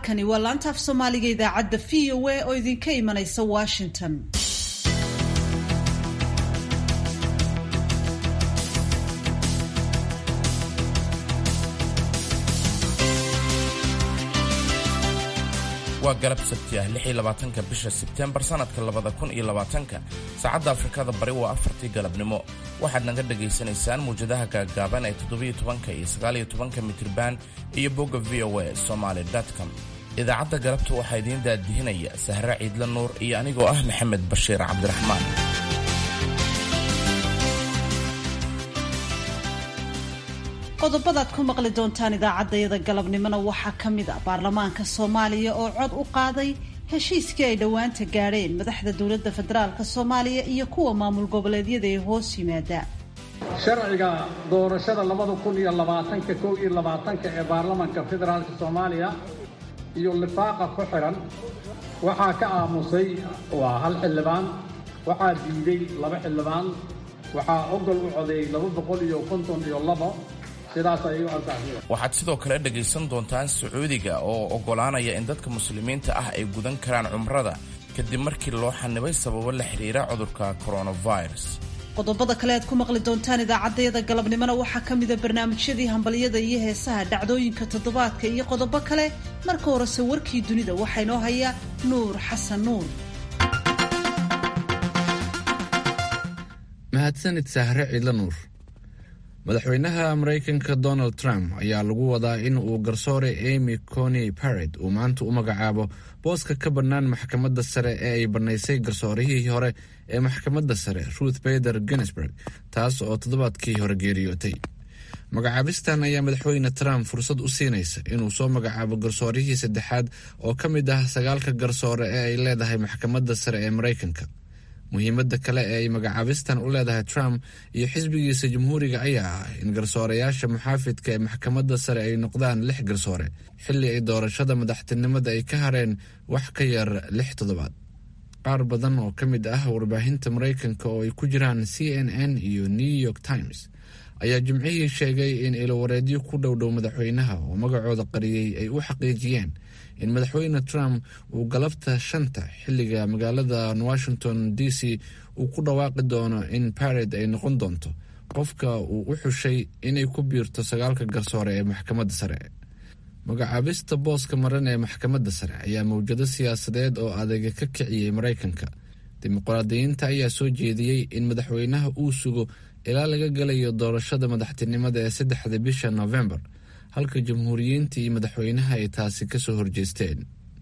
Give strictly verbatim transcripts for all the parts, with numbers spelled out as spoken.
halkani waa laanta af Soomaaliga idaacadda V O A oo idinka imanaysa Washington. waa galab sabti ah lix iyo labaatanka bisha Sebtembar sanadka labada kun iyo labaatanka saacadda Afrikada Bari waa afartii galabnimo. waxaad naga dhageysanaysaan muujadaha gaagaaban ee toddoba iyo tobanka iyo sagaal iyo tobanka mitirban iyo bogga v o a somali dot com. idaacadda galabta waxaa idiin daadihinaya Sahra Ciidla Nuur iyo anigoo ah Maxamed Bashiir Cabdiraxmaan. qodobadaad ku maqli doontaan idaacaddayada galabnimona waxaa ka mid ah baarlamaanka Soomaaliya oo cod u qaaday heshiiskii ay dhowaanta gaadheen madaxda dowladda federaalka Soomaaliya iyo kuwa maamul goboleedyada ee hoos yimaada. sharciga doorashada labada kun iyo labaatanka kow iyo labaatanka ee baarlamaanka federaalka Soomaaliya iyo lifaaqa ku xiran waxaa ka aamusay waa hal xildhibaan, waxaa diiday laba xildhibaan, waxaa ogol u codeeyay laba boqol iyo konton iyo labo. waxaad sidoo kale dhegaysan doontaan Sacuudiga oo ogolaanaya in dadka muslimiinta ah ay gudan karaan cumrada kadib markii loo xanibay sababo la xiriira cudurka coronavirus. qodobada kale aad ku maqli doontaan idaacaddayada galabnimona waxaa ka mid a barnaamijyadii hambalyada iyo heesaha, dhacdooyinka toddobaadka iyo qodobo kale. marka horese warkii dunida waxaa inoo haya Nuur Xasan Nuur. mahadsanid Sahre Ciidla Nuur. madaxweynaha Mareykanka Donald Trump ayaa lagu wadaa in uu garsoore Amy Coney Barrett uu maanta u magacaabo booska ka bannaan maxkamadda sare ee ay bannaysay garsoorihii hore ee maxkamadda sare Ruth Bader Ginsburg, taas oo toddobaadkii hore geeriyootay. magacaabistan ayaa madaxweyne Trump fursad u siinaysa inuu soo magacaabo garsoorihii saddexaad oo ka mid ah sagaalka garsoore ee ay leedahay maxkamadda sare ee Mareykanka. muhiimadda kale ee ay magacaabistan u leedahay Trump iyo xisbigiisa jamhuuriga ayaa ah in garsoorayaasha muxaafidka ee maxkamadda sare ay noqdaan lix garsoore xilli ay doorashada madaxtinimada ay ka hareen wax ka yar lix toddobaad. qaar badan oo ka mid ah warbaahinta Mareykanka oo ay ku jiraan C N N iyo New York Times ayaa jimcihii sheegay in ilowareedyo ku dhowdhow madaxweynaha oo magacooda qariyey ay u xaqiijiyeen in madaxweyne Trump uu galabta shanta xilliga magaalada Washington D C uu ku dhawaaqi doono in Barrett ay noqon doonto qofka uu u xushay inay ku biirto sagaalka garsoore ee maxkamadda sare. magacaabista booska maran ee maxkamadda sare ayaa mawjado siyaasadeed oo adeega ka kiciyey Mareykanka. dimuqraadiyiinta ayaa soo jeediyey in madaxweynaha uu sugo ilaa laga galayo doorashada madaxtinimada ee saddexda bisha November, halka jamhuuriyiinta iyo madaxweynaha ay taasi ka soo horjeesteen.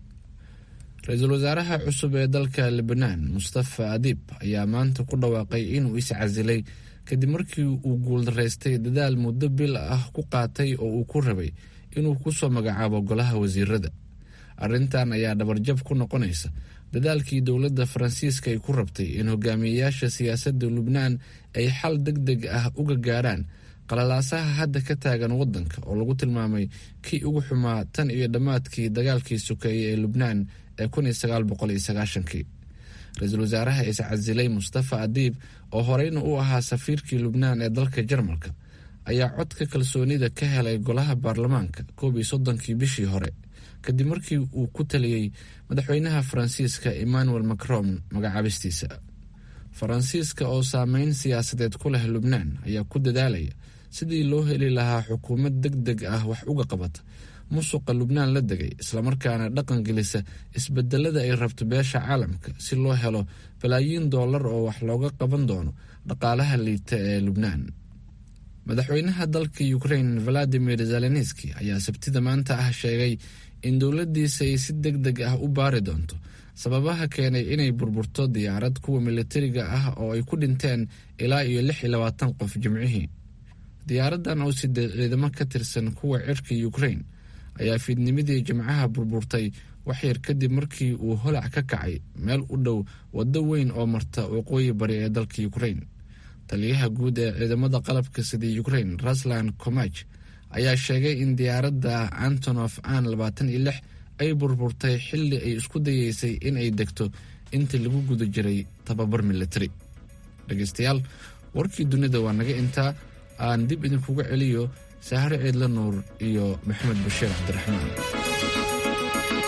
ra-iisul wasaaraha cusub ee dalka Lebanon Mustafa Adib ayaa maanta ku dhawaaqay inuu iscasilay kadib markii uu guuldaraystay dadaal muddo bil ah ku qaatay oo uu ku rabay inuu ku soo magacaabo golaha wasiirada. arrintan ayaa dhabarjab ku noqonaysa dadaalkii dowladda Faransiiska ay ku rabtay in hogaamiyeyaasha siyaasadda Lubnaan ay xal degdeg ah uga gaaraan qalalaasaha hadda ka taagan waddanka oo lagu tilmaamay kii ugu xumaa tan iyo dhammaadkii dagaalkii sokeeye ee Lubnaan ee kun iyo sagaal boqol iyo sagaashankii. ra-iisul wasaaraha iscasilay Mustafa Adib oo horeyna u ahaa safiirkii Lubnaan ee dalka Jarmalka ayaa codka kalsoonida ka helay golaha baarlamaanka koob iyo soddonkii bishii hore kadib markii uu ku taliyey madaxweynaha Faransiiska Emmanuel Macron magacaabistiisa. Faransiiska oo saameyn siyaasadeed ku leh Lubnaan ayaa ku dadaalaya sidii loo heli lahaa xukuumad degdeg ah wax uga qabata musuqa Lubnaan la degay, islamarkaana dhaqan gelisa isbedelada ay rabto beesha caalamka si loo helo balaayiin doolar oo wax looga qaban doono dhaqaalaha liita ee Lubnaan. madaxweynaha dalka Ukraine Volodymyr Zelensky ayaa sabtida maanta ah sheegay in dowladdiisa ay si degdeg ah u baari doonto sababaha keenay inay burburto diyaarad kuwa militariga ah oo ay ku dhinteen ilaa iyo lix iyo labaatan qof jimcihii. diyaaraddan oo siddeed ciidamo ka tirsan kuwa cirka Ukraine ayaa fiidnimadii jimcaha burburtay wax yar kadib markii uu holac ka kacay meel u dhow waddo weyn oo marta waqooyi bari ee dalka Ukraine. taliyaha guud ee ciidamada qalabka sida Ukraine Ruslan Komach ayaa sheegay in diyaaradda Antonov An labaatan iyo lix ay burburtay xilli ay isku dayeysay in ay degto intii lagu guda jiray tababar military. dhegeystayaal, warkii dunida waa naga intaa. aan dib idinkuga celiyo Sahre Ciidla Nuur iyo Maxamed Bashiir Cabdiraxmaan.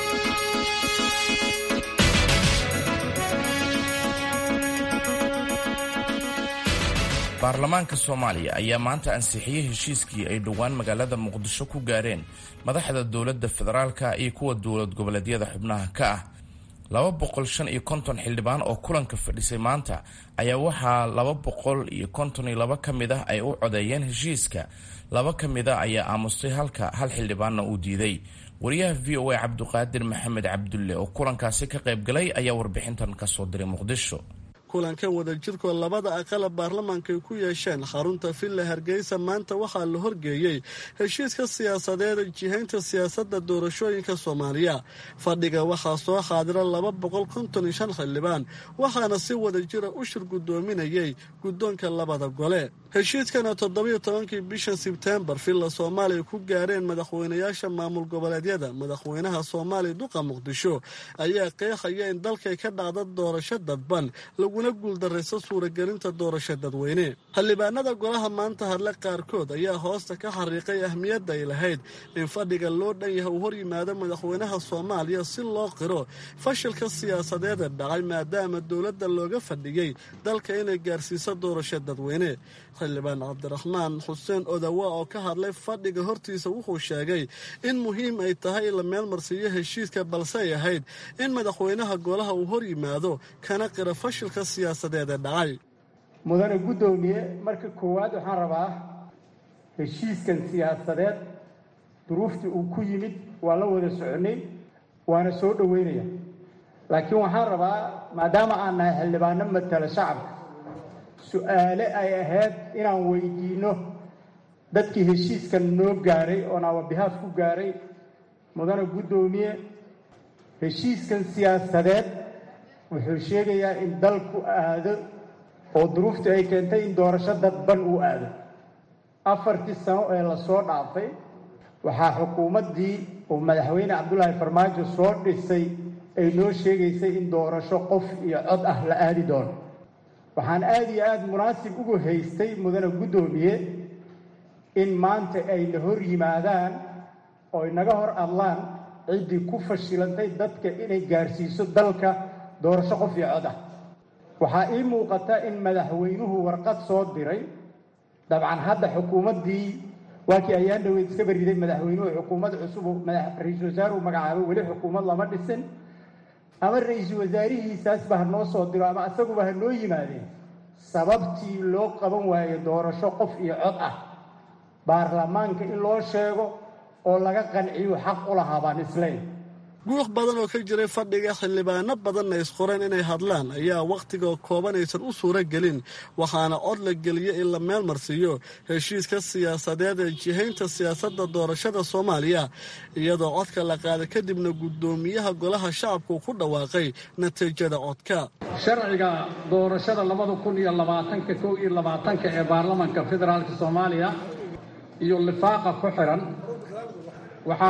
baarlamaanka Soomaaliya ayaa maanta ansixiyay heshiiskii ay dhowaan magaalada Muqdisho ku gaareen madaxda dowladda federaalka iyo kuwa dowlad goboleedyada xubnaha ka ah. laba boqol shan iyo konton xildhibaan oo kulanka fadhisay maanta ayaa waxaa laba boqol iyo konton iyo laba ka mid ah ay u codeeyeen heshiiska. laba ka mid ah ayaa aamustay halka hal xildhibaanna uu diiday. wariyaha V O A Cabduqaadir Maxamed Cabdulle oo kulankaasi ka qayb galay ayaa warbixintan ka soo diray Muqdisho. kulankan wadajirkoo labada aqala baarlamaanka ay ku yeesheen xarunta Villa Hargeysa maanta waxaa la horgeeyey heshiiska siyaasadeed jihaynta siyaasadda doorashooyinka Soomaaliya. fadhiga waxaa soo xaadira laba boqol konton iyo shan xildhibaan waxaana si wadajira u shir gudoominayay guddoonka labada gole. heshiiskana toddoba iyo tobankii bisha Sebtembar Villa Soomaaliya ku gaareen madaxweynayaasha maamul goboleedyada madaxweynaha Soomaaliya duqa Muqdisho ayaa qeexaya in dalka ka dhacdo doorasho dadban laguna guuldareyso suuragelinta doorasho dadweyne. xildhibaanada golaha maanta hadle qaarkood ayaa hoosta ka xariiqay ahmiyadda ay lahayd in fadhiga loo dhan yahay uu hor yimaado madaxweynaha Soomaaliya si loo qiro fashilka siyaasadeed ee dhacay maadaama dowladda looga fadhiyay dalka inay gaarsiiso doorasho dadweyne. xildhibaan Cabdiraxmaan Xuseen Odawa oo ka hadlay fadhiga hortiisa wuxuu sheegay in muhiim ay tahay in la meelmarsiiyo heshiiska balse ay ahayd in madaxweynaha golaha uu hor yimaado kana qiro fashilka siyaasadeed ee dhacay. mudane guddoomiye marka koowaad waxaan rabaa heshiiskan siyaasadeed duruuftii uu ku yimid waa la wada soconay waana soo dhaweynaya laakiin waxaan rabaa maadaama aan nahay xildhibaano matala shacabka su'aale ay ahayd inaan weydiino dadkii heshiiskan noo gaaray oo naawabihaaf ku gaaray. mudane guddoomiye heshiiskan siyaasadeed wuxuu sheegayaa in dalku aado oo duruuftii ay keentay in doorasho dadban uu aado. afartii sano ee lasoo dhaafay waxaa xukuumaddii uu madaxweyne cabdulaahi farmaajo soo dhisay ay noo sheegaysay in doorasho qof iyo cod ah la aadi doono. waxaan aada iyo aada munaasib ugu haystay mudane guddoomiye in maanta ay la hor yimaadaan oo ay naga hor adlaan ciddii ku fashilantay dadka inay gaarsiiso dalka doorasho qof iyo cod ah. waxaa ii muuqata in madaxweynuhu warqad soo diray. dabcan hadda xukuumaddii waa kii ayaan dhaweyd iska bariday madaxweynuhu xukuumad cusub ra-iisul wasaaruhu magacaabo weli xukuumad lama dhisin ama ra-iisul wasaarihiisaasba ha noo soo diro ama asaguba ha noo yimaadeen sababtii loo qaban waayo doorasho qof iyo cod ah baarlamaanka in loo sheego oo laga qanciyo xaq u lahaa baan isleyn. guuq badan oo ka jiray fadhiga xildhibaano badanna isqoreen inay hadlaan ayaa wakhtiga kooban aysan u suura gelin waxaana cod la geliyay in la meel marsiiyo heshiiska siyaasadeed ee jihaynta siyaasadda doorashada Soomaaliya iyadoo codka la qaaday kadibna guddoomiyaha golaha shacabku ku dhawaaqay natiijada codka. sharciga doorashada labada kun iyo labaatanka kow iyo labaatanka ee baarlamaanka federaalka Soomaaliya iyo lifaaqa ku xiran waxaa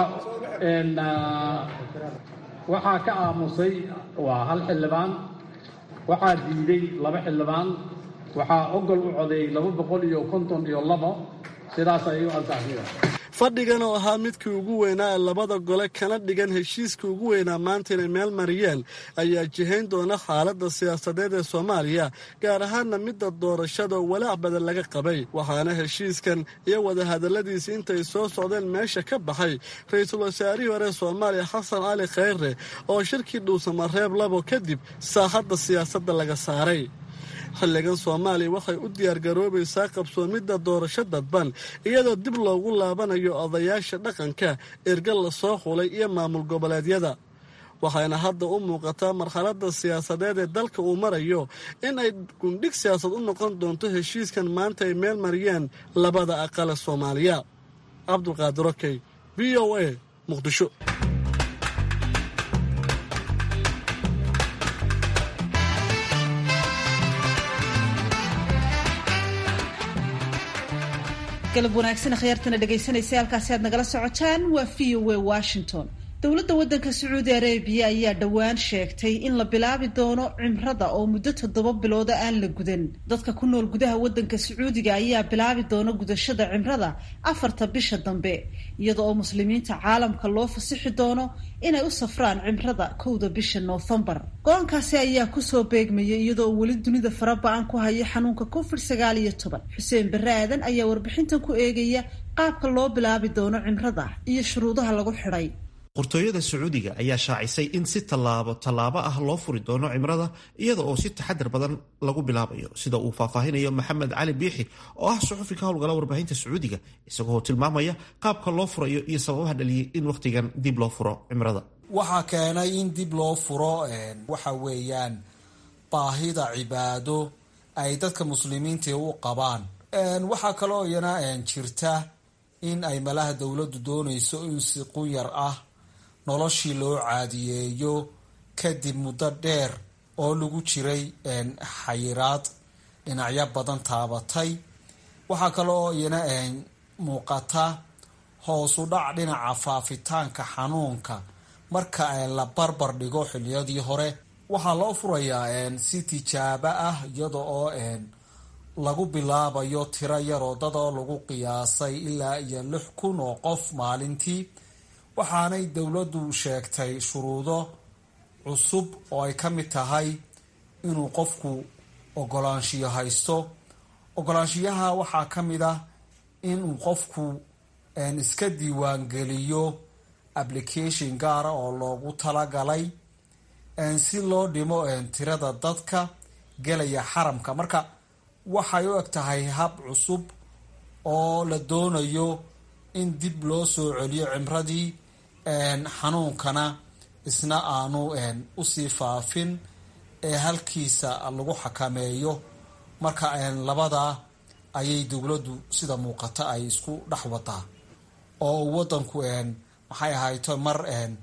waxaa ka aamusay waa hal xildhibaan waxaa diiday laba xildhibaan waxaa ogol u codeeyay laba boqol iyo konton iyo labo sidaas ayuu ansaxiyay. fadhigan oo ahaa midkii ugu weynaa ee labada gole kana dhigan heshiiskii ugu weynaa maanta inay meel mariyeen ayaa jihayn doona xaaladda siyaasadeed ee Soomaaliya gaar ahaanna midda doorashada walaac badan laga qabay. waxaana heshiiskan iyo wadahadaladiisii intay soo socdeen meesha ka baxay ra-iisul wasaarihii hore Soomaaliya Xasan Cali Khayre oo shirkii dhuusamareeb labo kadib saaxadda siyaasadda laga saaray. xilligan Soomaaliya waxay u diyaar garoobaysaa qabsoomidda doorasho dadban iyadoo dib loogu laabanayo odayaasha dhaqanka erga la soo xulay iyo maamul goboleedyada. waxayna hadda u muuqataa marxaladda siyaasadeed ee dalka uu marayo in ay gundhig siyaasad u noqon doonto heshiiskan maanta ay meel mariyeen labada aqal ee Soomaaliya. Cabduqaadir Okey, V O A, Muqdisho. galab wanaagsan akhyaartana dhegaysanaysa halkaasi aad nagala socotaan waa V O A Washington. dowladda waddanka sacuudi arabiya ayaa dhowaan sheegtay in la bilaabi doono cimrada oo muddo toddoba bilooda aan la gudan. dadka ku nool gudaha waddanka sacuudiga ayaa bilaabi doona gudashada cimrada afarta bisha dambe, iyada oo muslimiinta caalamka loo fasixi doono inay u safraan cimrada kowda bisha noofembar. go-aankaasi ayaa kusoo beegmayay iyadoo weli dunida faraba-an ku haya xanuunka covid sagaal iyo toban. xuseen barre aadan ayaa warbixintan ku eegaya qaabka loo bilaabi doono cimrada iyo shuruudaha lagu xidhay. qortooyada sacuudiga ayaa shaacisay in si tallaabo tallaabo ah loo furi doono cimrada iyada oo si taxadar badan lagu bilaabayo, sida uu faahfaahinayo maxamed cali biixi oo ah suxufi ka howlgala warbaahinta sacuudiga, isagoo tilmaamaya qaabka loo furayo iyo sababaha dhaliyay in wakhtigan dib loo furo cimrada. waxaa keenay in dib loo furo waxa weeyaan baahida cibaado ay dadka muslimiinta u qabaan. waxaa kaloo iyana jirta in ay malaha dowladdu doonayso in si qunyar ah noloshii loo caadiyeeyo kadib muddo dheer oo lagu jiray xayiraad dhinacyo badan taabatay. waxaa kaloo iyana muuqata hoosu dhac dhinaca faafitaanka xanuunka marka la barbar dhigo xiliyadii hore. waxaa loo furayaa si tijaabo ah iyada oo lagu bilaabayo tiro yaroo dad oo lagu qiyaasay ilaa iyo lix kun oo qof maalintii. waxaanay dowladdu sheegtay shuruudo cusub oo ay ka mid tahay inuu qofku ogolaanshiyo haysto. ogolaanshiyaha waxaa ka mid ah inuu qofku iska diiwaangeliyo application gaara oo loogu talagalay si loo dhimo tirada dadka gelaya xaramka. marka waxay u eg tahay hab cusub oo la doonayo in dib loo soo celiyo cimradii, xanuunkana isna aanu usii faafin ee halkiisa lagu xakameeyo. marka labada ayay dowladdu sida muuqata ay isku dhex wadaa oo wadanku maxay ahayto mar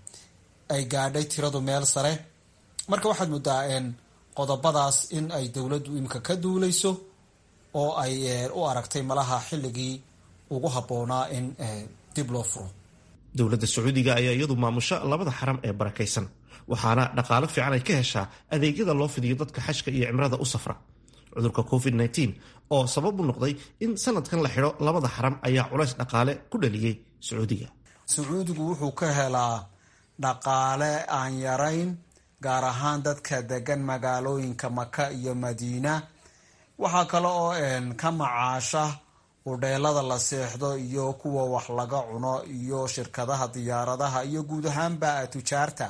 ay gaadhay tiradu meel sare. marka waxaad moodaa qodobadaas in ay dowladdu imika ka duuleyso oo ay u aragtay malaha xilligii ugu habboonaa in dib loo furo. dowladda sacuudiga ayaa iyadu maamusha labada xaram ee barakaysan, waxaana dhaqaalo fiican ay ka heshaa adeegyada loo fidiyo dadka xajka iyo cimrada u safra. cudurka covid nneteen oo sabab u noqday in sanadkan la xidho labada xaram ayaa culays dhaqaale ku dhaliyey sacuudiga. sacuudigu wuxuu ka helaa dhaqaale aan yarayn, gaar ahaan dadka degan magaalooyinka maka iyo madiina. waxaa kale oo ka macaasha udheelada la seexdo iyo kuwa wax laga cuno iyo shirkadaha diyaaradaha iyo guud ahaanba tujaarta.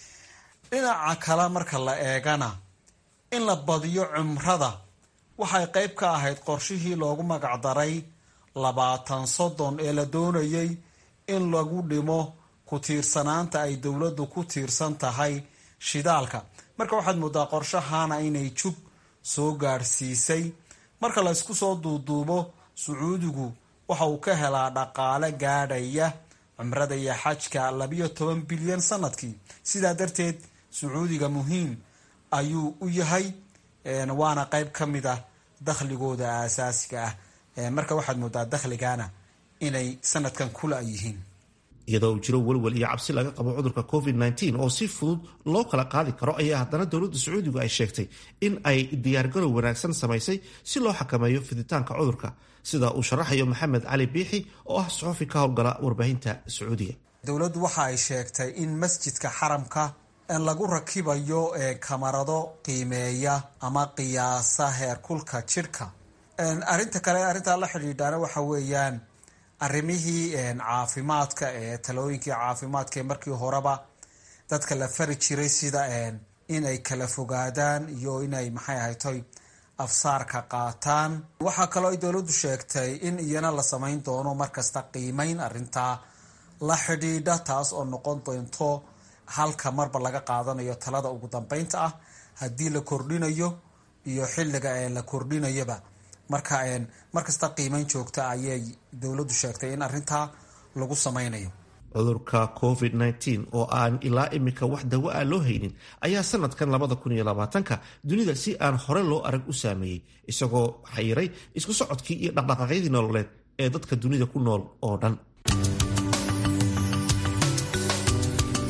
dhinaca kale marka la eegana in la badiyo cumrada waxay qayb ka ahayd qorshihii loogu magacdaray labaatan soddon ee la doonayay in lagu dhimo ku tiirsanaanta ay dowladdu ku tiirsan tahay shidaalka. marka waxaad moodaa qorshahana inay jug soo gaadhsiisay. marka la isku soo duuduubo sacuudigu waxa uu ka helaa dhaqaale gaadhaya cumrada iyo xajka labiyo toban bilyan sanadkii. sidaa darteed sacuudiga muhiim ayuu u yahay, waana qayb ka mid ah dakhligooda aasaasiga ah. marka waxaad moodaa dakhligana inay sanadkan kula yihiin. iyadoo uu jiro welwel iyo cabsi laga qabo cudurka covid nneteen oo si fudud loo kala qaadi karo, ayaa haddana dowladda sacuudigu ay sheegtay in ay diyaargarow wanaagsan samaysay si loo xakameeyo fiditaanka cudurka, sida uu sharaxayo maxamed cali biixi oo ah suxufi ka howlgala warbaahinta sacuudiga. dowladdu waxa ay sheegtay in masjidka xaramka lagu rakibayo kamarado qiimeeya ama qiyaasa heerkulka jidhka. arinta kale arrintaa la xidhiidhaana waxa weeyaan arrimihii caafimaadka ee talooyinkii caafimaadka ee markii horeba dadka la fari jiray, sida inay kala fogaadaan iyo inay maxay ahaytoy afsaarka qaataan. waxaa kaloo ay dowladdu sheegtay in iyana la samayn doono markasta qiimeyn arrintaa la xidhiidha, taas oo noqon doonto halka marba laga qaadanayo talada ugu dambeynta ah haddii la kordhinayo iyo xilliga ee la kordhinayaba. marka markasta qiimeyn joogta ayay dowladdu sheegtay in arrintaa lagu samaynayo. cudurka covid nneteen oo aan ilaa imika wax dawo ah loo haynin ayaa sanadkan labada kun iyo labaatanka dunida si aan hore loo arag u saameeyey, isagoo xayiray isku socodkii iyo dhaqdhaqaaqyadii nololeed ee dadka dunida ku nool oo dhan.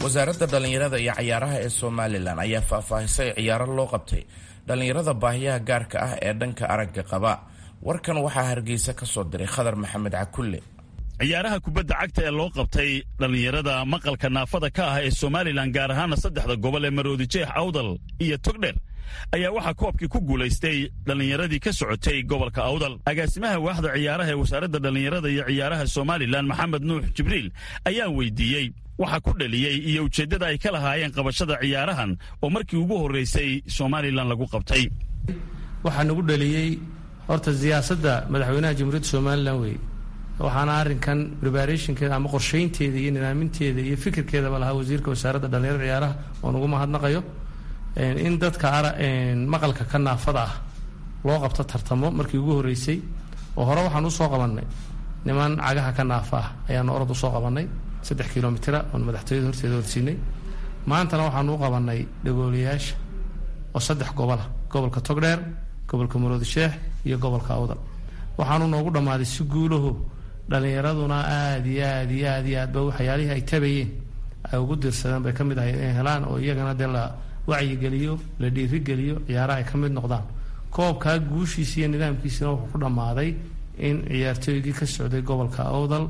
wasaaradda dhallinyarada iyo ciyaaraha ee somalilan ayaa faahfaahisay ciyaaro loo qabtay dhallinyarada baahiyaha gaarka ah ee dhanka aragga qaba. warkan waxaa hargeysa ka soo diray khadar maxamed cakulle. ciyaaraha kubadda cagta ee loo qabtay dhallinyarada maqalka naafada ka ah ee somalilan gaar ahaana saddexda gobol ee maroodi jeex, awdal iyo togdheer ayaa waxaa koobkii ku guulaystay dhallinyaradii ka socotay gobolka awdal. agaasimaha waaxda ciyaaraha ee wasaaradda dhallinyarada iyo ciyaaraha somalilan maxamed nuux jibriil ayaan weydiiyey waxa ku dhaliyey iyo ujeeddada ay ka lahaayeen qabashada ciyaarahan oo markii ugu horraysay somalilan lagu qabtay. waxaa nagu dhaliyey horta siyaasadda madaxweynaha jamhuuriyadda somalilan wey, waxaana arrinkan preparationkeeda ama qorshaynteeda iyo nidaaminteeda iyo fikirkeedaba lahaa wasiirka wasaaradda dhallinyarada ciyaaraha oo nagu mahadnaqayo in dadka maqalka ka naafada ah loo qabto tartamo markii ugu horreysay. oo hore waxaan usoo qabannay niman cagaha ka naafa ah ayaanu orod usoo qabannay saddex kilomitira oon madaxtooyada horteeda horsiinay. maantana waxaanu u qabannay dhagoolayaasha oo saddex gobola, gobolka togdheer, gobolka maroodi sheex iyo gobolka awdal. waxaanu noogu dhammaaday si guulaho dhallinyaraduna aad iyo aad iyo aad iyo aadba waxyaalihii ay tabayeen ay ugu dirsadeen bay ka mid ahay inay helaan oo iyagana dee la wacyigeliyo, la dhiirigeliyo, ciyaaraha ay ka mid noqdaan. koobkaa guushiisa iyo nidaamkiisina wuxuu ku dhammaaday in ciyaartooygii ka socday gobolka awdal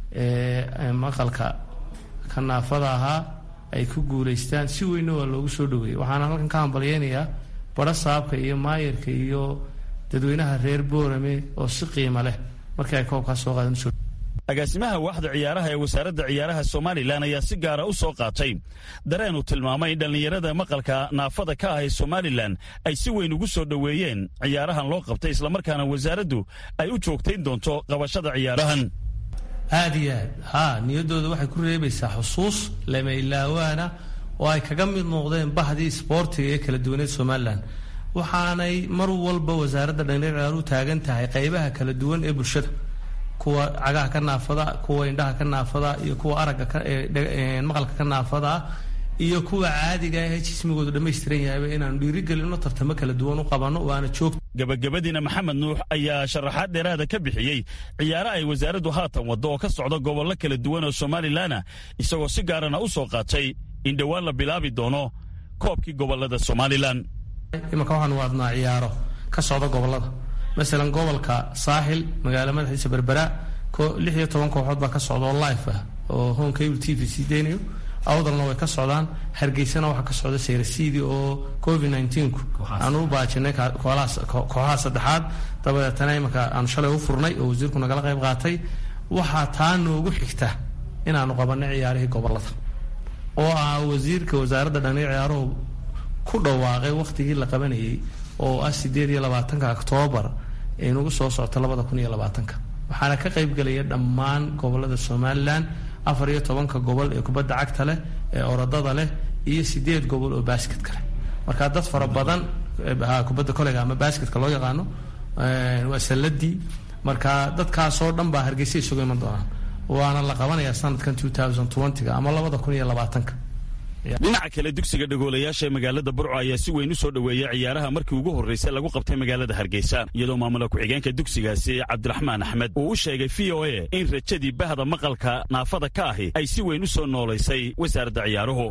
ee maqalka ka naafada ahaa ay ku guulaystaan. si weynna waa loogu soo dhaweeyey. waxaana halkan ka hambalyeynayaa badho saabka iyo maayarka iyo dadweynaha reer boorame oo si qiimo leh markii ay koobkaas soo qaadan. agaasimaha waaxda ciyaaraha ee wasaaradda ciyaaraha somalilan ayaa si gaara u soo qaatay dareen uu tilmaamay in dhallinyarada maqalka naafada ka ah ee somalilan ay si weyn ugu soo dhoweeyeen ciyaarahan loo qabtay, islamarkaana wasaaraddu ay u joogtayn doonto qabashada ciyaarahan. aad iyo aad haa niyaddooda waxay ku reebaysaa xusuus lama ilaawaana oo ay kaga mid noqdeen bahdii isboortiga ee kala duwaneed somalilan. waxaanay mar walba wasaaradda dhallinyarada ciyaaruhu taagan tahay qaybaha kala duwan ee bulshada, kuwa cagaha ka naafada, kuwa indhaha ka naafada iyo kuwa aragga maqalka ka naafada iyo kuwa caadiga ah ee jismigoodu dhammaystiran yahayba inaanu dhiirigelino tartamo kala duwan u qabanno waana joogto. gabagabadiina maxamed nuux ayaa sharaxaad dheeraada ka bixiyey ciyaaro ay wasaaraddu haatan waddo oo ka socda gobollo kala duwan oo somalilanna, isagoo si gaarana u soo qaatay in dhowaan la bilaabi doono koobkii gobollada somalilan. imanka waxaanu waadnaa ciyaaro ka socda gobollada, masalan gobolka saaxil magaalo madaxiisa berbera lix iyo toban kooxood baa ka socda oo life ah oo home cable t v sii deynayo. awdalna way ka socdaan, hargeysana waxaa ka socda sayrasiidii oo covid nineteenku aanu u baajinay kooxaha saddexaad, dabadeetana imanka aanu shalay u furnay oo wasiirku nagala qayb qaatay. waxaa taa noogu xigta inaanu qabanay ciyaarihii gobollada oo ah wasiirka wasaaradda dhallinyarada ciyaaruhu ku dhawaaqay wakhtigii la qabanayay oo ah sideed iyo labaatanka oktoobar ee nagu soo socota labada kun iyo labaatanka. waxaana ka qayb gelaya dhammaan gobollada somalilan, afar iyo tobanka gobol ee kubadda cagta leh ee orodada leh iyo sideed gobol oo baasketka leh. marka dad fara badan kubadda kolega ama baasketka loo yaqaano waa salladii. marka dadkaasoo dhan baa hargeysa isugu iman doonaan, waana la qabanayaa sanadkan ga ama labada kun iyo labaatanka. dhinaca kale dugsiga dhagoolayaasha ee magaalada burco ayaa si weyn u soo dhoweeyay ciyaaraha markii ugu horraysay lagu qabtay magaalada hargeysa, iyadoo maamula ku-xigeenka dugsigaasi cabdiraxmaan axmed uu u sheegay v o a in rajadii bahda maqalka naafada ka ahi ay si weyn u soo noolaysay wasaaradda ciyaaruhu.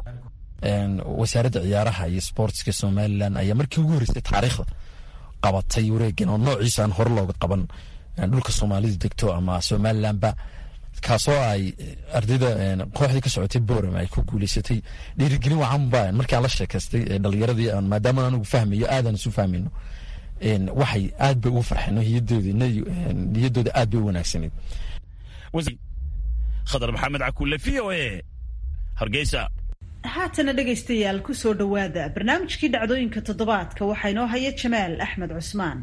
wasaaradda ciyaaraha iyo sportska somalilan ayaa markii ugu horreysay taariikhda qabatay wareegan oo noociisa aan hore looga qaban dhulka soomaalida degto ama somalilanba, kaasoo ay ardayda kooxdii ka socotay boram ay ku guulaysatay. dhiirigelin waxaanba markaan la sheekaystay dhalinyaradii maadaama anigu fahmayo aadaan isu fahmayno waxay aad bay ugu farxeen niyaddooda aad bay u wanaagsaneyd. khadar maxamed cakulle v o a hargeysa. haatana dhegaystayaal ku soo dhowaada barnaamijkii dhacdooyinka toddobaadka waxaa inoo haya jamaal axmed cusmaan.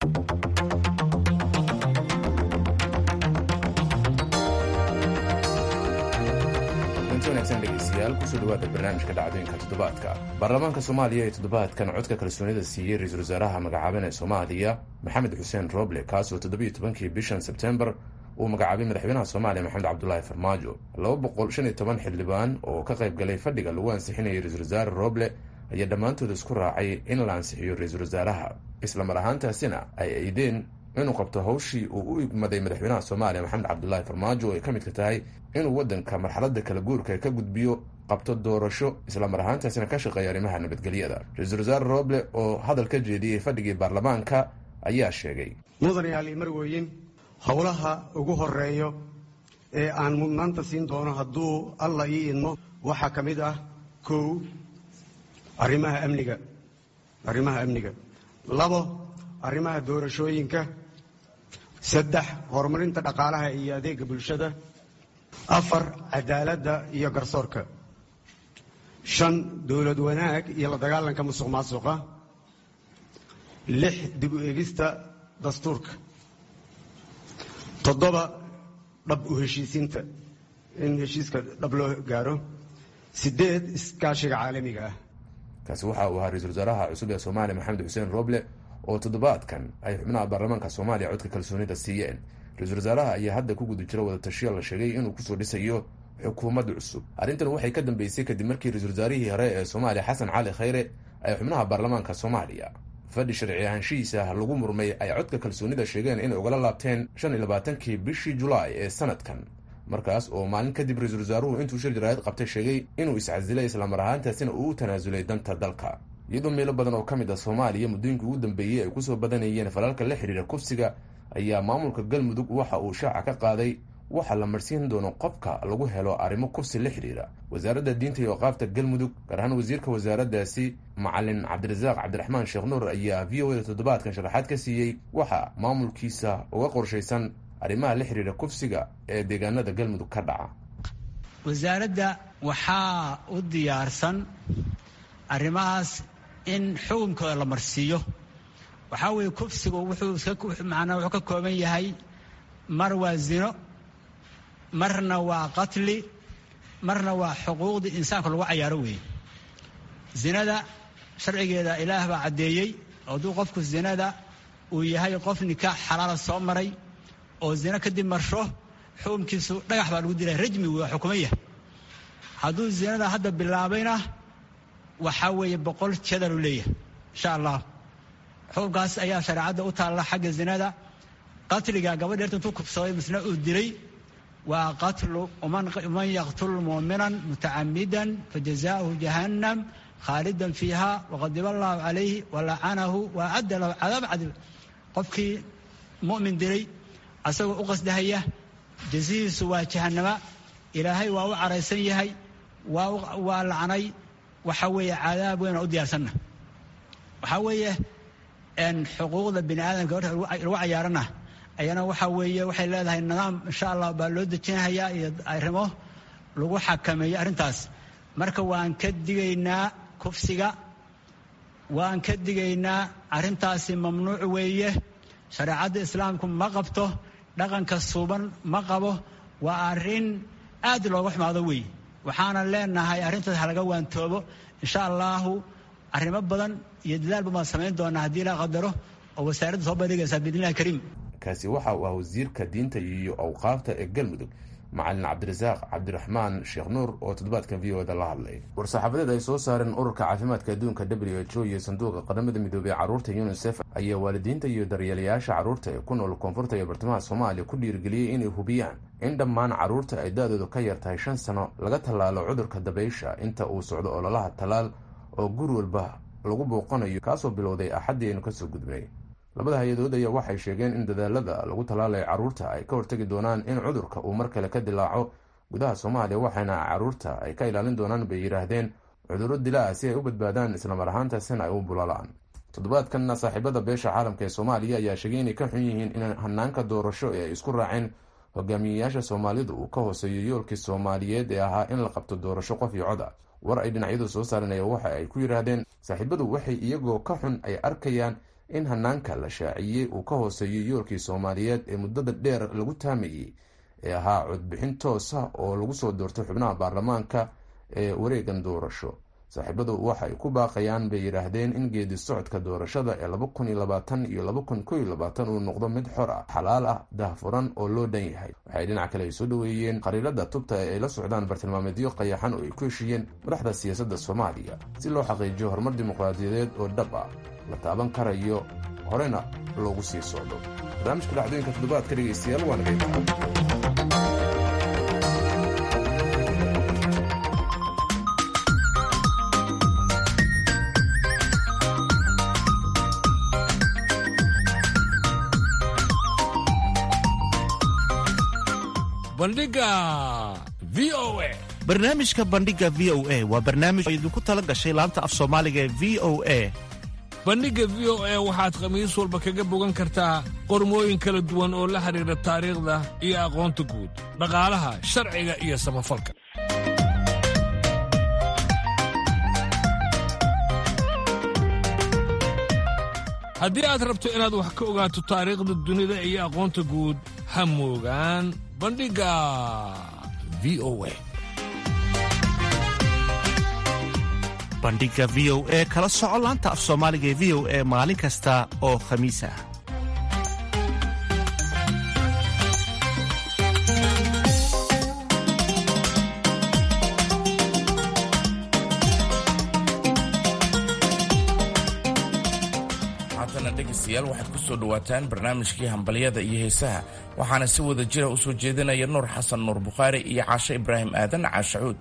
wanaagsan dhegeystayaal kusoo dhawaada barnaamijka dhacdooyinka toddobaadka. baarlamaanka soomaaliya ee toddobaadkan codka kalsoonida siiyey ra-iisul wasaaraha magacaaban ee soomaaliya maxamed xuseen roble, kaasoo toddobiyo tobankii bishan sebtembar uu magacaabay madaxweynaha soomaaliya maxamed cabdulaahi farmaajo. laba boqol shan iyo toban xildhibaan oo ka qayb galay fadhiga lagu ansixinayay ra-iisul wasaare roble ayaa dhammaantood isku raacay in la ansixiyo ra-iisul wasaaraha, islamar ahaantaasina ay aydeen inuu qabto hawshii uu u igmaday madaxweynaha soomaaliya maxamed cabdulaahi farmaajo oo ay ka midka tahay inuu waddanka marxaladda kala guurka ka gudbiyo qabto doorasho islamar ahaantaasina ka shaqeeya arrimaha nabadgelyada. ra-iisul wasaare Roble oo hadal ka jeediyey fadhigii baarlamaanka ayaa sheegay: mudanayaal marweyn, howlaha ugu horeeyo ee aan mudnaanta siin doono hadduu alla ii idmo waxaa ka mid ah kow arrimaha amniga arrimaha amniga labo arrimaha doorashooyinka saddex horumarinta dhaqaalaha iyo adeega bulshada afar cadaaladda iyo garsoorka shan dowlad wanaag iyo la dagaalanka musuq maasuqa lix dib u eegista dastuurka toddoba dhab u heshiisiinta in heshiiska dhab loo gaaro sideed iskaashiga caalamiga ah. kaasi waxa uu ahaa ra-iisul wasaaraha cusub ee Soomaaliya Maxamed Xuseen Roble oo toddobaadkan ay xubnaha baarlamaanka Soomaaliya codka kalsoonida siiyeen. ra-iisul wasaaraha ayaa hadda ku guda jira wada tashiyo la sheegay inuu kusoo dhisayo xukuumad cusub. arrintan waxay ka dambeysay kadib markii ra-iisul wasaarihii hore ee Soomaaliya Xasan Cali Khayre ay xubnaha baarlamaanka Soomaaliya fadhi sharci ahaanshihiisa lagu murmay ay codka kalsoonida sheegeen inay ugala laabteen shan iyo labaatankii bishii Julaay ee sanadkan, markaas oo maalin kadib ra-iisul wasaaruhu intuu shir jaraa'id qabtay sheegay inuu iscasilay islamar ahaantaasina uu u tanaasulay danta dalka. iyadoo meelo badan oo ka mid ah Soomaaliya muddooyinkii ugu dambeeyey ay kusoo badanayeen falalka la xiriira kufsiga ayaa maamulka Galmudug waxa uu shaaca ka qaaday waxa la marsiin doono qofka lagu helo arrimo kufsi la xiriira. wasaaradda diinta iyo qaabta Galmudug, gaar ahaan wasiirka wasaaraddaasi Macalin Cabdirasaaq Cabdiraxmaan Sheekh Nuur ayaa v o a toddobaadkan sharaxaad ka siiyey waxa maamulkiisa uga qorshaysan arrimaha la xiriira kufsiga ee deegaanada Galmudug ka dhaca. wasaaradda waxaa u diyaarsan arrimahaas in xukunkooda la marsiiyo. waxaa weeye kufsigu wuxuu macnaa wuxuu ka kooban yahay mar waa zino, marna waa qatli, marna waa xuquuqdii insaanka lagu cayaaro weeye. zinada sharcigeeda ilaah baa caddeeyey. hadduu qofku zinada uu yahay qof nikaax xalaala soo maray oo zina kadib marsho, xukunkiisu dhagax baa lagu dilay, rajmi waa xukumaya. hadduu zinada hadda bilaabayna waxaa weeye boqol jadalu leeyahay insha allah. xukunkaas ayaa shareecadda u taalla xagga zinada. qatliga gabadh dheerta intuu kubsaday misna uu dilay waa qatlu man yaqtul mu'minan mutacamidan fajazaa'uhu jahannam khaalidan fiiha waqadiba allahu calayhi walacanahu waacadda lahu cadaab cadib. qofkii mu'min dilay asagoo u qasdahaya jazihiisu waa jahannama. ilaahay waa u caraysan yahay, waa lacanay. waxaa weeye cadaab weyn oo u diyaarsanna. waxaa weeye xuquuqda bini aadamka horta lagu cayaarana ayana waxaa weeye waxay leedahay nidaam insha allah baa loo dejinayaa iyo arrimo lagu xakameeyo arrintaas. marka waan ka digaynaa kufsiga, waan ka digaynaa arrintaasi mamnuuc weeye. shareecadda islaamku ma qabto, dhaqanka suuban ma qabo. waa arrin aad looga xumaado weeye. waxaana leenahay arrintaas halaga waantoobo insha allahu. arrimo badan iyo dadaalba maan samayn doonaa haddii la qadaro oo wasaaradda soo bandhigaysaa biidnillahi kariim. kaasi waxa uu ah wasiirka diinta iyo awqaafta ee Galmudug Macalin Cabdirasaaq Cabdiraxmaan Sheekh Nuur oo toddobaadkan v o a la hadlay. war-saxaafadeed ay soo saareen ururka caafimaadka adduunka W H O iyo sanduuqa qaramada midoobay ee carruurta UNICEF ayaa waalidiinta iyo daryeelayaasha carruurta ee ku nool koonfurta iyo bartamaha Soomaaliya ku dhiirigeliyey inay hubiyaan in dhammaan carruurta ay da-doodu ka yartahay shan sano laga tallaalo cudurka dabaysha inta uu socdo ololaha tallaal oo guri walba lagu booqanayo, kaasoo bilowday axaddii aynu kasoo gudbay. labada hay-adood ayaa waxay sheegeen in dadaalada lagu tallaalayo carruurta ay ka hortagi doonaan in cudurka uu mar kale ka dilaaco gudaha Soomaaliya, waxaana carruurta ay ka ilaalin doonaan bay yidhaahdeen cudurro dilaa si ay u badbaadaan islamar ahaantaasina ay u bulalaan. toddobaadkanna saaxiibada beesha caalamka ee Soomaaliya ayaa sheegay inay ka xun yihiin in hanaanka doorasho ee ay isku raaceen hogaamiyeyaasha Soomaalidu uu ka hooseeyo yoolkii Soomaaliyeed ee ahaa in la qabto doorasho qof iyo cod ah. war ay dhinacyadu soo saaranaya waxa ay ku yidhaahdeen saaxiibadu waxay iyagoo ka xun ay arkayaan in hanaanka la shaaciyey uu ka hooseeyo yoolkii Soomaaliyeed ee muddada dheer lagu taamayey ee ahaa codbixin toosa oo lagu soo doortay xubnaha baarlamaanka ee wareegan doorasho. saaxiibadu waxay ku baaqayaan bay yidhaahdeen in geedi socodka doorashada ee laba kun iyo labaatan iyo laba kun kow iyo labaatan uu noqdo mid xor ah, xalaal ah, daahfuran oo loo dhan yahay. waxay dhinaca kale ay soo dhoweeyeen qariirada tubta ee ay la socdaan bartilmaameedyo qayaxan oo ay ku heshiiyeen madaxda siyaasadda Soomaaliya si loo xaqiijiyo horumar dimuqraadiyadeed oo dhab ah, la taaban karayo, horena loogu sii socdo. barnaamijka dhacdooyinka toddobaadka dhegeystayaal waa naga bandhiga v o a. barnaamijka bandhiga v o a waa barnaamij idinku tala gashay laanta af soomaaliga ee v o a. bandhigga v o a waxaad khamiis walba kaga bogan kartaa qormooyin kala duwan oo la xidhiidha taariikhda iyo aqoonta guud, dhaqaalaha, sharciga iyo samafalka. haddii aad rabto inaad wax ka ogaato taariikhda dunida iyo aqoonta guud, ha moogaan bandhigga v o a. bandhiga v o a kala soco laanta af soomaaliga ee v o a maalin kasta oo khamiis ah. haatana dhegaystayaal waxaad ku soo dhowaataan barnaamijkii hambalyada iyo heesaha, waxaana si wada jira u soo jeedinaya nuur xasan nuur bukhaari iyo caashe ibraahim aadan caashacuud.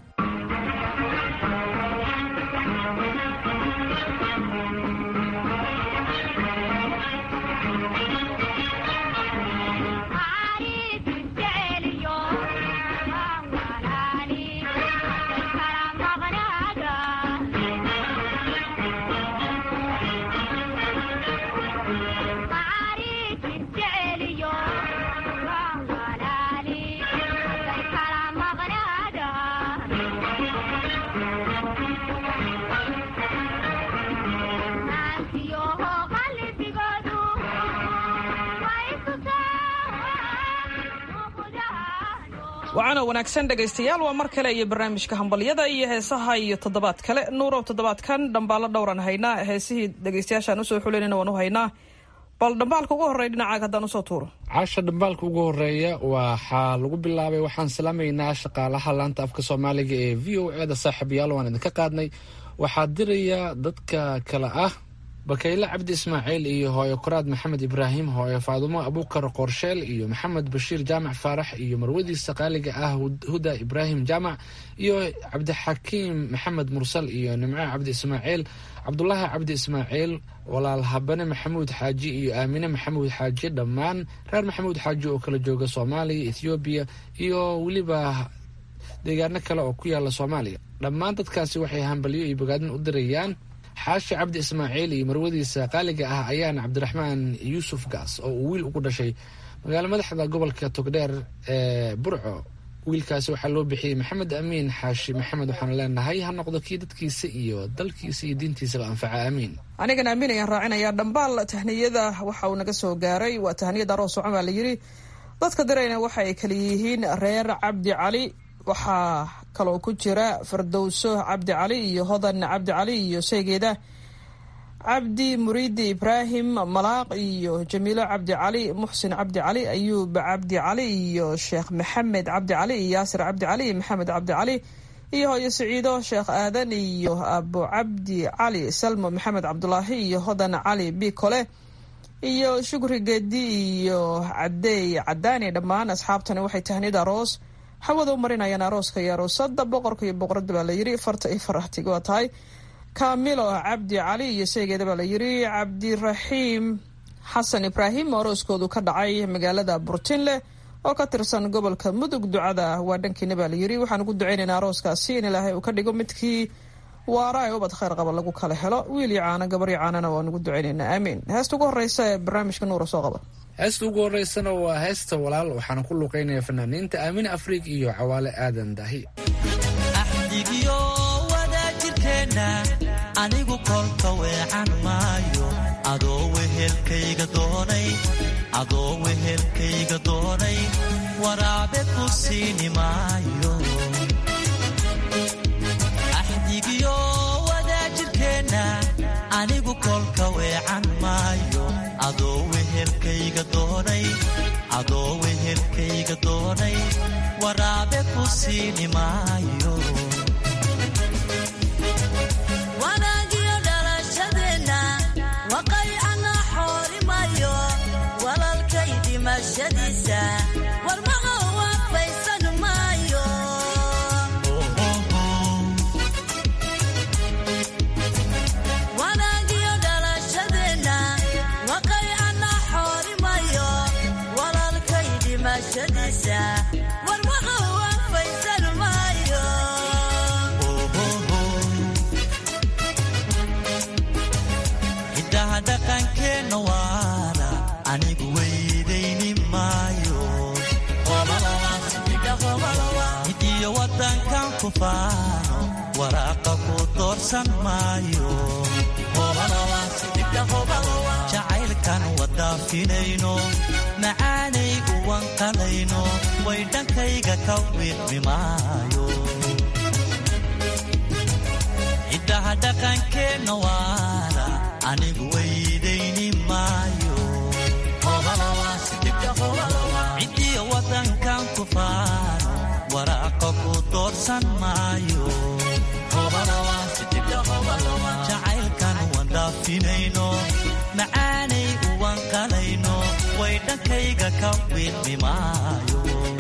waxaana wanaagsan dhegaystayaal, waa mar kale iyo barnaamijka hambalyada iyo heesaha iyo toddobaad kale. nuurow, toddobaadkan dhambaalo dhowran haynaa, heesihii dhegaystayaashaan usoo xulinayna waan u haynaa. bal dhambaalka ugu horreeya dhinacaaga haddaan usoo tuuro. caasha, dhambaalka ugu horreeya waxaa lagu bilaabay waxaan salaamaynaa shaqaalaha laanta afka soomaaliga ee v o e da. saaxiibayaal waan idinka qaadnay. waxaa diraya dadka kale ah bakayle cabdi ismaaciil iyo hooyo koraad maxamed ibraahim, hooyo faadumo abuukar qorsheel iyo maxamed bashiir jaamac faarax iyo marwadiisa qaaliga ah huda ibraahim jaamac iyo cabdixakiim maxamed mursal iyo nimco cabdi ismaaciil, cabdulaahi cabdi ismaaciil, walaal habane maxamuud xaaji iyo aamine maxamuud xaaji, dhammaan reer maxamuud xaaji oo kala jooga soomaaliya, ethoobiya iyo weliba deegaano kale oo ku yaala soomaaliya. dhammaan dadkaasi waxay hambalyo iyo bogaadin u dirayaan xaashi cabdi ismaaciil iyo marwadiisa qaaliga ah ayaana cabdiraxmaan yuusuf gaas oo uu wiil ugu dhashay magaalo madaxda gobolka togdheer ee burco. wiilkaasi waxaa loo bixiyey maxamed amiin xaashi maxamed. waxaanu leenahay ha noqdo kii dadkiisa iyo dalkiisa iyo diintiisaba anfaca. aamiin. anigana amiin ayaan raacinayaa. dhambaal tahniyada waxa uu naga soo gaaray, waa tahniyada aroos socan baa la yidhi. dadka dirayna waxa ay kala yihiin reer cabdi cali, waxaa kaloo ku jira fardowso cabdi cali iyo hodan cabdi cali iyo sheygeeda cabdi muriidi ibraahim malaaq iyo jamiilo cabdi cali, muxsin cabdi cali, ayuub cabdi cali iyo sheekh maxamed cabdi cali iyo yaasir cabdi cali iyo maxamed cabdi cali iyo hooyo siciido sheekh aadan iyo abu cabdi cali, salmo maxamed cabdulaahi iyo hodan cali bikole iyo shukri geedi iyo cadeey cadaani. dhammaan asxaabtani waxay tahniyada aroos hawada u marinayaan arooska iyo aroosada, boqorka iyo boqorada baa la yidhi. farta iyo farahtiga waa tahay kaamilo cabdi cali iyo seegeeda baa la yidhi. cabdiraxiim xasan ibraahim oo arooskoodu ka dhacay magaalada burtinle oo ka tirsan gobolka mudug. ducada waa dhankiina baa la yidhi. waxaan ugu ducaynaynaa arooskaasi in ilaahay uu ka dhigo midkii waara ee ubad khayr qaba lagu kala helo. wiil iyo caano gabar iyo caanana waan ugu ducaynaynaa. aamiin. heesta ugu horeysa ee barnaamijka nuura soo qaba. heesta ugu horeysana waa heesta walaal, waxaana ku luuqeynaya fanaaniinta aamine afriig iyo cawaale aadan daahi. axdigiyo wadaajirkeenna anigu kolka weecan maayo, adoo wehelkayga doonay adoo wehelkayga doonay waraabe ku siini maayo. axdigiyo wadaajirkeenna anigu kolka weecan maayo, adoo wehelkayga doonay adoo wehelkayga doonay waraabe ku siini maayo. wanaagiyo dhalashadeenna waqaycana xoorimayo, walalkay dhimashadiisa warmaqa waafaysan maayo. warma ku faano waraaqa ku doorsan maayo jacaylkan wadaafinayno macaanay uwan qalayno way dhankayga ka wiiqmi maayo ciddaha dhaqankeenna waana anigu weydayni maayo ciddiyo wadankan ku faano waraaqa ku doorsan maayo jacaylkan wadaafinayno macaanay uwan qalayno way dhankayga ka wiiqmi maayo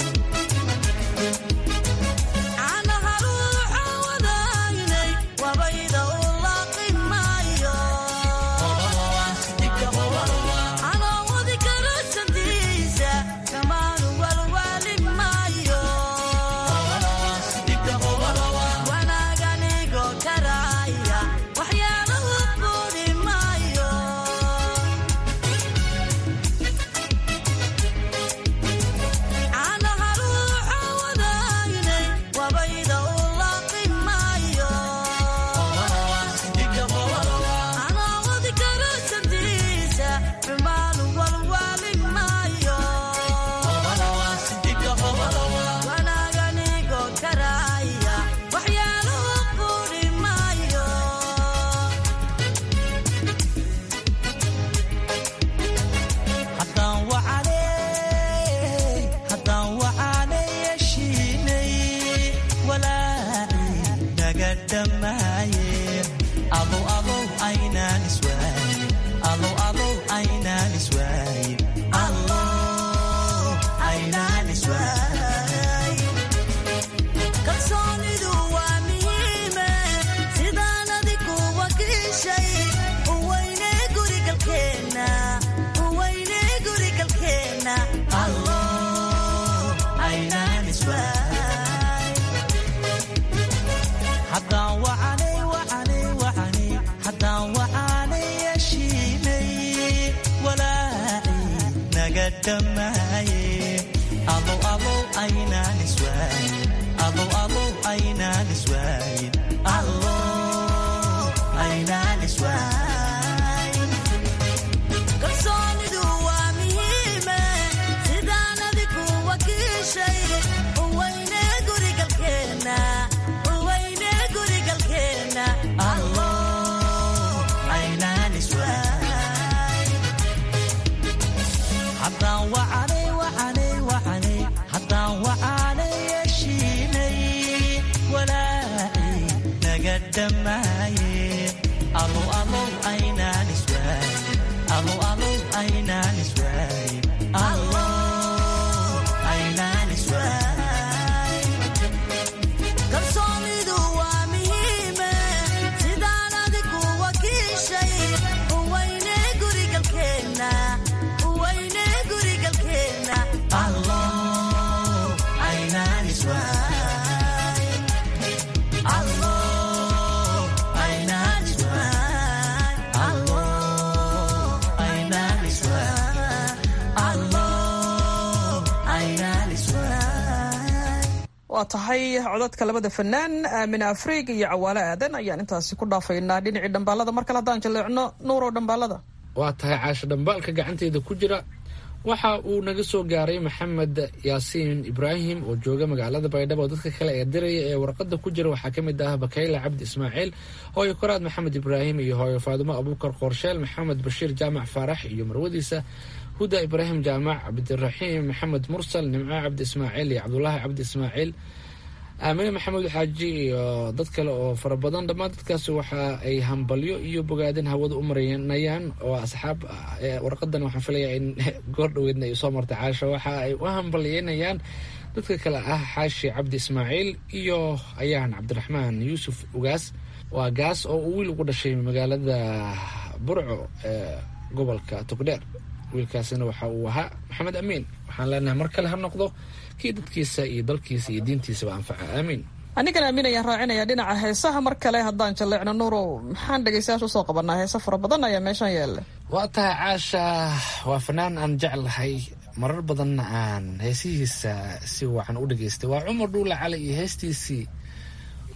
waa tahay codadka labada fanaan aamin afriig iyo cawaale aadan ayaan intaasi ku dhaafaynaa dhinacii dhambaalada mar kale haddaan jaleecno nuurow dhambaalada waa tahay caasho dhambaalka gacanteeda ku jira waxa uu naga soo gaaray maxamed yaasiin ibraahim oo jooga magaalada baydhabo oo dadka kale ee diraya ee warqada ku jira waxaa kamid ah bakayla cabdi ismaaciil hooyo koraad maxamed ibraahim iyo hooyo faadumo abuukar qoorsheel maxamed bashiir jaamac faarax iyo marwadiisa huda ibraahim jaamac cabdiraxiim maxamed mursal nimco cabdi ismaaciil iyo cabdulaahi cabdi ismaaciil aamine maxamed xaaji iyo dad kale oo fara badan dhammaan dadkaasi waxa ay hambalyo iyo bogaadin hawada u marinayaan oo asxaab warqadan waxaan filayaa in goor dhaweedna ay soo martay caasho waxa ay u hambalyeynayaan dadka kale ah xaashi cabdi ismaaciil iyo ayaan cabdiraxmaan yuusuf ugaas waa gaas oo uu wiil ugu dhashay magaalada burco ee gobolka togdheer wiilkaasina waxa uu ahaa maxamed amiin waxaan leenahay mar kale ha noqdo kii dadkiisa iyo dalkiisa iyo diintiisaba anfaca aamiin anigana amiin ayaan raacinaya dhinaca heesaha mar kale haddaan jaleecno nuurow maxaan dhegaystayaasha usoo qabanaa heesa fara badan ayaa meeshan yaalla waa tahay caasha waa fanaan aan jeclahay marar badanna aan heesihiisa si wacan u dhegaystay waa cumar dhuule cali iyo heestiisii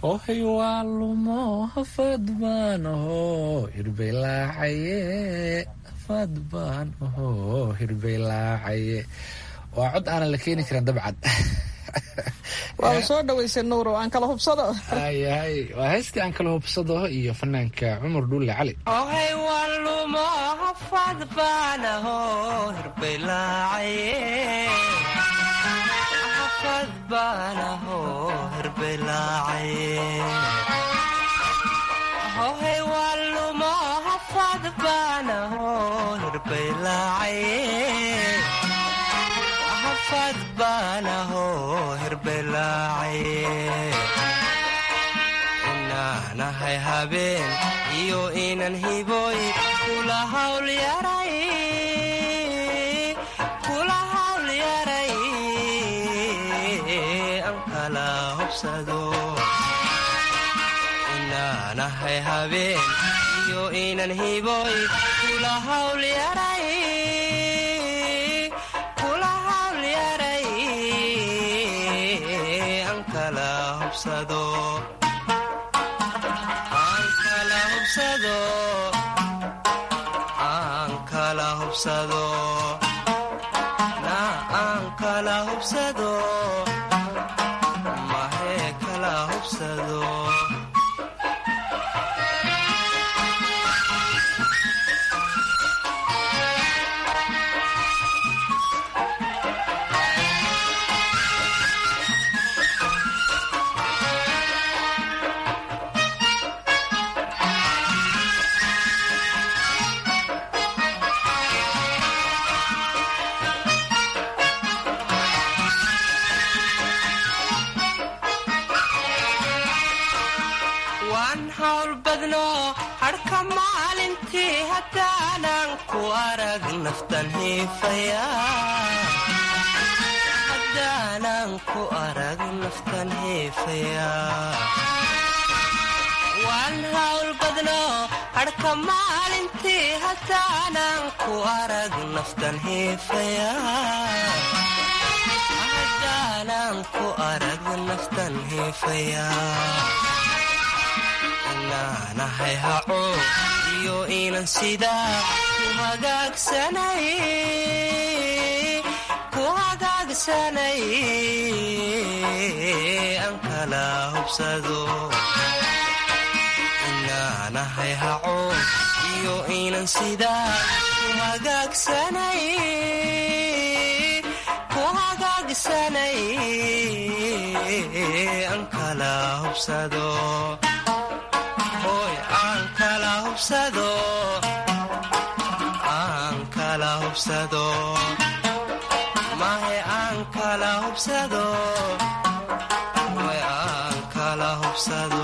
ohay waa lumo hafad baan aho hirbay laacaye hafad baan aho hirbay laacaye waa cod aanan la keeni karin dabcan waa soo dhaweysay nuuro aan kala hubsado ayahay waa heystii aan kala hubsado iyo fanaanka cumar dhuulle cali ohay waa lumo hafad baan aho hirbay laacaye hafad baan aho hirbay laacaye ohay waa lumo hafad baan aho hirbay laacaye hafad baan aho hirbay laacaye inaanahay habeen iyo inan hiboy kula hawl yaray kula hawl yaray aan kala hubsado inaanahay habeen iyo inan hiboy kula hawl yaray kula hawl yaray aan kala hubsado aan kala hubsado aan kala hubsado na aan kala hubsado mahe kala hubsado harka maalintii haddaanan ku arag naftan hiifaya haddaanan ku arag naftan hiifaya waan hawl badno harka maalintii haddaanan ku arag naftan hiifaya haddaanan ku arag naftan hiifaya inaanahay haco iyo inan sidaa ku hagaagsanay ku hagaagsanay aan kala hubsado inaanahay haco iyo inan sidaa ku hagaagsanay ku hagaagsanay aan kala hubsado aan kala hubsado aan kala hubsado mahe aan kala hubsado way aan kala hubsado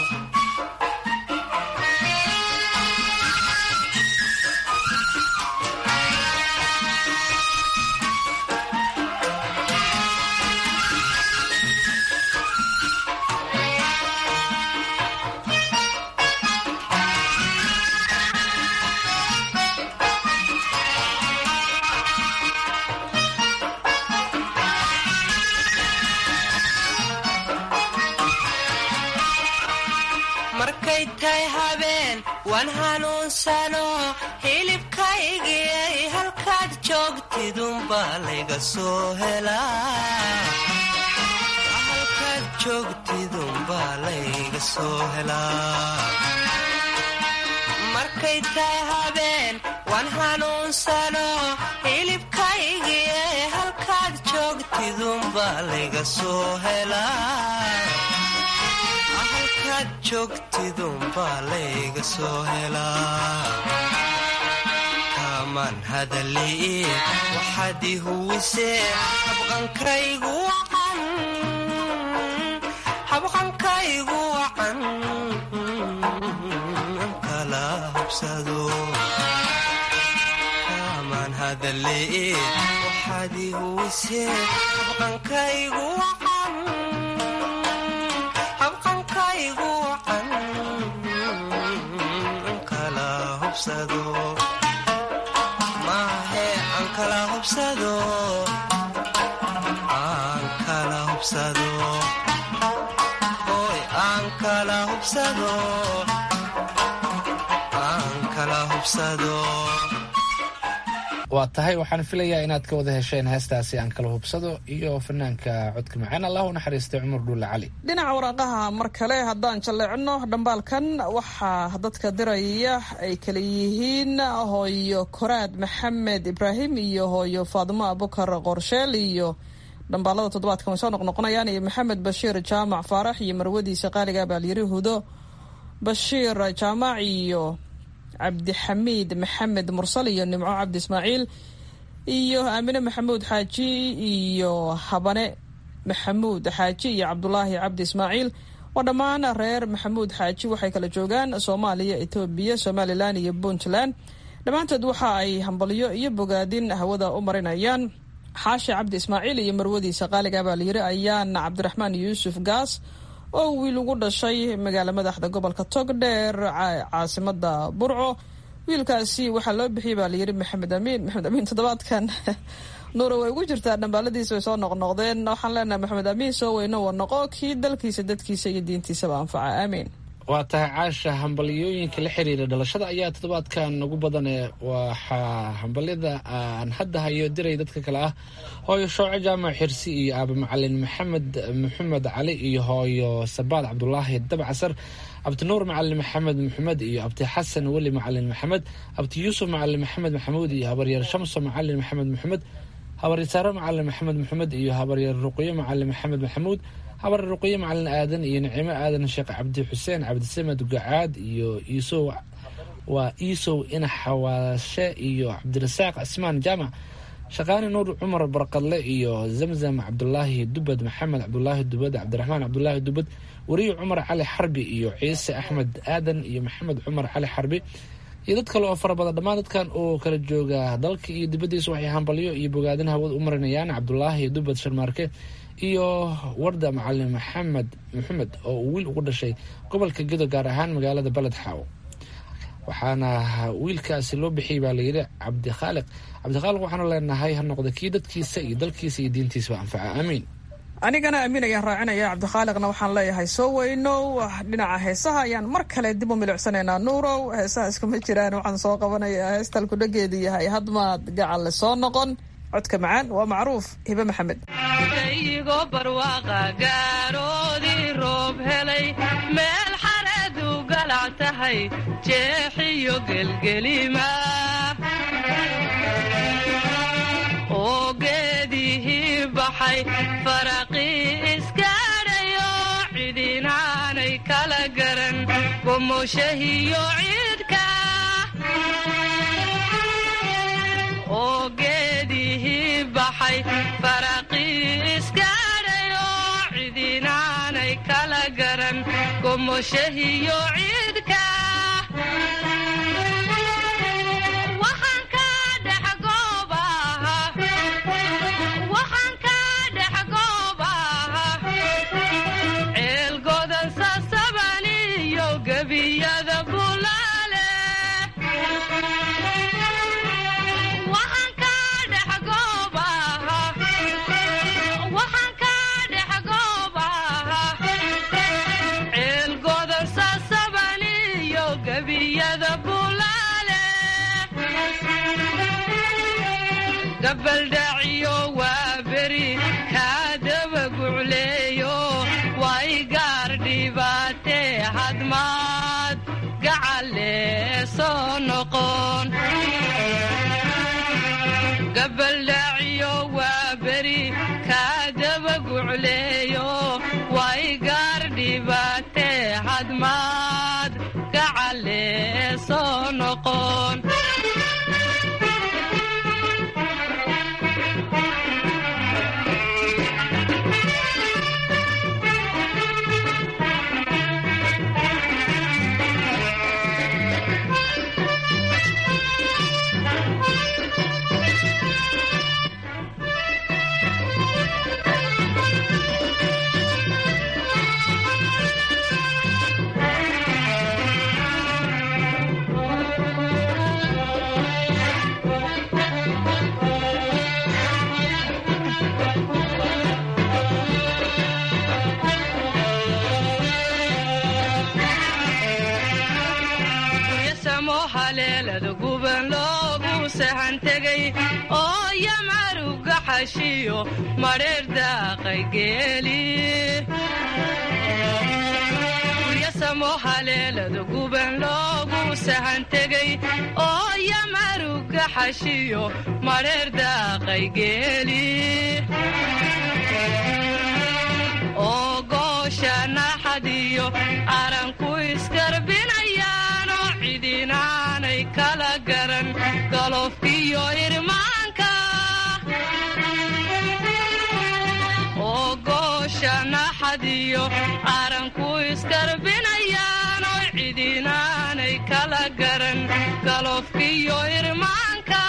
waan hanuunsano hilibkaygiyay halkaad joogtidunbaa layga soo helaa halkaad joogtidunbaa layga soo helaa markay tahay habeen waan hanuunsano hilibkaygiyay halkaad joogtidunbaa layga soo helaa halkaad joogtidunbaa layga soo helaa kaman hadalii waxaad i huwisee habqankaygu wacan habqankaygu wacan kala hubsado kaman hadalii waxaad i huwisee habqankaygu wacan maahe aan kala hubsado aan kala hubsado hoy aan hubsado aan kala hubsado. waa tahay waxaan filayaa inaad ka wada hesheen heestaasi aan kala hubsado iyo fanaanka codka macaan allah u naxariistay cumar dhuulle cali. dhinaca waraaqaha mar kale haddaan jalleecno dhambaalkan waxaa dadka diraya ay kala yihiin hooyo koraad maxamed ibraahim iyo hooyo faadimo abukar qorsheel, iyo dhambaalada toddobaadkan way soo noqnoqonayaan, iyo maxamed bashiir jaamac faarax iyo marwadiisa qaaliga baalyiri hudo bashiir jaamac iyo cabdixamiid maxamed mursal iyo nimco cabdi ismaaciil iyo aamine maxamuud xaaji iyo habane maxamuud xaaji iyo cabdulaahi cabdi ismaaciil. waa dhammaan reer maxamuud xaaji waxay kala joogaan soomaaliya, etoobiya, somalilan iyo puntland. dhammaantood waxa ay hambalyo iyo bogaadin hawada u marinayaan xaashi cabdi ismaaciil iyo marwadiisa qaaliga baa layiri ayaan cabdiraxmaan yuusuf gaas oo wiil ugu dhashay magaala madaxda gobolka togdheer caasimada burco. wiilkaasi waxaa loo bixiyay baa layiri maxamed amiin. maxamed amiin toddobaadkan nuura way ugu jirtaa dhambaaladiisa way soo noqnoqdeen. waxaan leenahay maxamed amiin soo weyno wa noqo kii dalkiisa dadkiisa iyo diintiisaba anfaca aamiin. waa tahay caasha hambalyooyinka la xiriira dhalashada ayaa toddobaadkan ugu badane. waxaa hambalyada aan hadda hayo diray dadka kale ah hooyo shooco jaamac xirsi iyo aaba macalin maxamed maxamed cali iyo hooyo sabaad cabdulaahi dabcasar, abdinuur macalin maxamed maxamed iyo abdi xasan weli macalin maxamed, abdi yuusuf macalin maxamed maxamuud iyo habaryar shamso macalin maxamed maxamed, habaryar saaro macalin maxamed maxamed iyo habaryar ruqyo macalin maxamed maxamuud, habar ruqyo macalin aadan iyo nicimo aadan sheekh cabdi xuseen cabdisamed gacaad iyo iisow waa iisow ina xawaashe iyo cabdirasaaq cismaan jaamac, shaqaani nuur cumar barqadle iyo zamzam cabdulaahi dubad, maxamed cabdulaahi dubad, cabdiraxmaan cabdulaahi dubad, wariye cumar cali xarbi iyo ciise axmed aadan iyo maxamed cumar cali xarbi iyo dad kale oo fara badan. dhammaan dadkan oo kala jooga dalka iyo dibaddiisa waxay hambalyo iyo bogaadin hawada u marinayaan cabdulaahi dubad sharmaarke iyo warda macalin maxamed maxamed oo uu wiil ugu dhashay gobolka gedo gaar ahaan magaalada beled xaawo. waxaana wiilkaasi loo bixiyay baa layidhi cabdikhaaliq. cabdikhaaliq waxaanu leenahay ha noqda kii dadkiisa iyo dalkiisa iyo diintiisaba anfaca aamiin. anigana amiin ayaan raacinaya cabdikhaaliqna waxaan leeyahay soo weynow. dhinaca heesaha ayaan mar kale dib u milicsanaynaa nuurow. heesaha iskuma jiraan, waxaan soo qabanayaa heestal kudhageedu yahay hadmaad gacalle soo noqon. codka macaan waa macruuf hibe maxamed. igo barwaaqa gaaroodii roob helay meel xareedu galac tahay jeexiyo gelgelima oo geedihii baxay faraqii iskaadhayo cidinaanay kala garan gomoshahiyo ciidka oo geedihii baxay faraqii iskaadhayo cidinaanay kala garan gomoshahiyo ciidka waxaan ka dhex goobaha waxaan ka dhex goobaha ceel godan sasaban iyo gebiyada bulaale waxaan ka dhex goobaha waxaan ka dhex goobaha ceel godan sasaban iyo gebiyada bulaale gabaldhaciyo waa beri kaadaba gucleeyo way gaar dhibaatee hadmaad gacalle soo noqon gabaldhaciyo waa beri kaadaba gucleeyo way gaar dhibaatee hadmaad gacalle soo noqon sahan tegay oo yamaruga xashiyo mareer daaqay geeli guryasamo haleelada guban loogu sahan tegay oo yamaruga xashiyo mareer daaqay geeli oo goosha naxadiyo aranku iskarbinayaanoo cidinaanay kala garan galofkiyo irmaanka oo goosha naxadiyo aranku iskarbinayaanoo cidinaanay kala garan galofkiyo irmaanka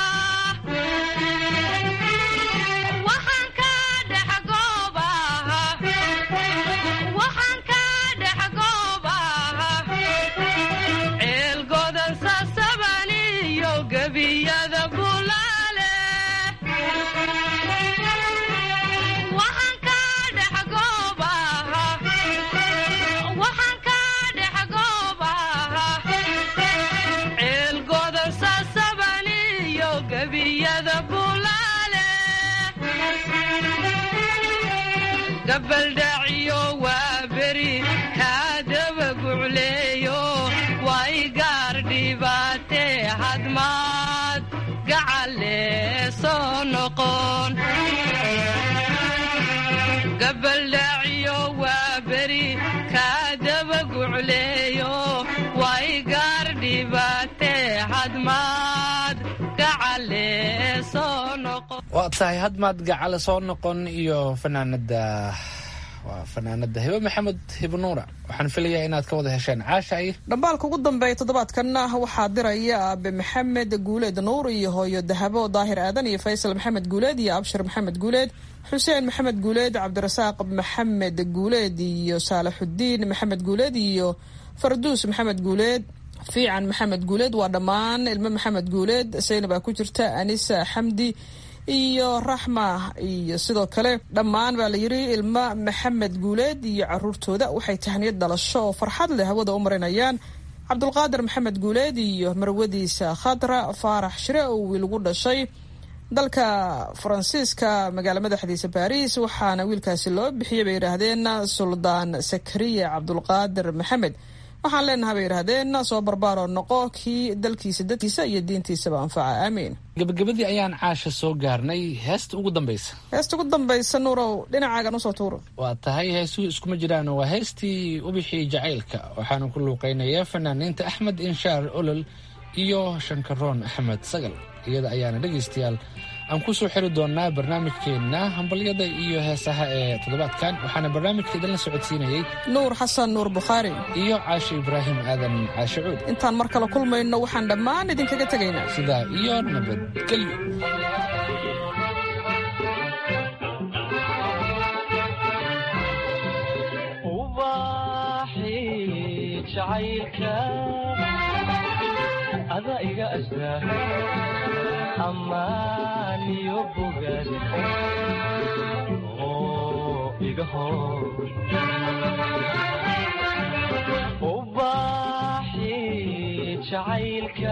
gabaldhaciyo waa beri kaadaba gucleeyo way gaar dhibaatee hadmaad gacalle soo noqon gabaldhaciyo waa beri kaadaba gucleeyo way gaar dhibaatee hadmaad gacalle soo noqon waa tahay hadmaad gacale soo noqon iyo fanaanada waa fanaanada hibe maxamed hibnuura waxaan filayaa inaad ka wada hesheen caashay dhambaalka ugu dambeeya toddobaadkanna waxaa diraya aabe maxamed guuleed nuur iyo hooyo dahabo daahir aadan iyo faysal maxamed guuleed iyo abshir maxamed guuleed xuseen maxamed guuleed cabdirasaaq maxamed guuleed iyo saalaxudiin maxamed guuleed iyo farduus maxamed guuleed fiican maxamed guuleed waa dhammaan ilmo maxamed guuleed saynabaa ku jirta anisa xamdi iyo raxma iyo sidoo kale dhammaan baa la yidhi ilmo maxamed guuleed iyo caruurtooda waxay tahniyad dhalasho oo farxad leh hawada u marinayaan cabdulqaadir maxamed guuleed iyo marwadiisa khadra faarax shire oo wiil ugu dhashay dalka faransiiska magaalo madaxdiisa baariis waxaana wiilkaasi loo bixiyay bay yidhaahdeen suldaan sakariya cabdulqaadir maxamed waxaan leenahay bay yidhaahdeen soo barbaaroo noqo kii dalkiisa dadkiisa iyo diintiisaba anfaca aamiin gabagabadii ayaan caasha soo gaarnay heesta ugu dambaysa heesta ugu dambaysa nuurow dhinacaagan usoo tuuro waa tahay heesuhu iskuma jiraan waa heestii ubixii jacaylka waxaana ku luuqeynaya fanaaniinta axmed inshaar olol iyo shankaroon axmed sagal iyada ayaana dhegaystayaal aan ku soo xiri doonaa barnaamijkeenna hambalyada iyo heesaha ee toddobaadkan waxaana barnaamijka idinla socodsiinayey nuur xasan nuur bukhaari iyo caashe ibraahim aadan caashe cuud intaan mar kale kulmayno waxaan dhammaan idinkaga tegaynaa sidaa iyo nabadgelyo ada iga astaa ammaan iyo bogaad oo iga hor ubaaxi jacaylka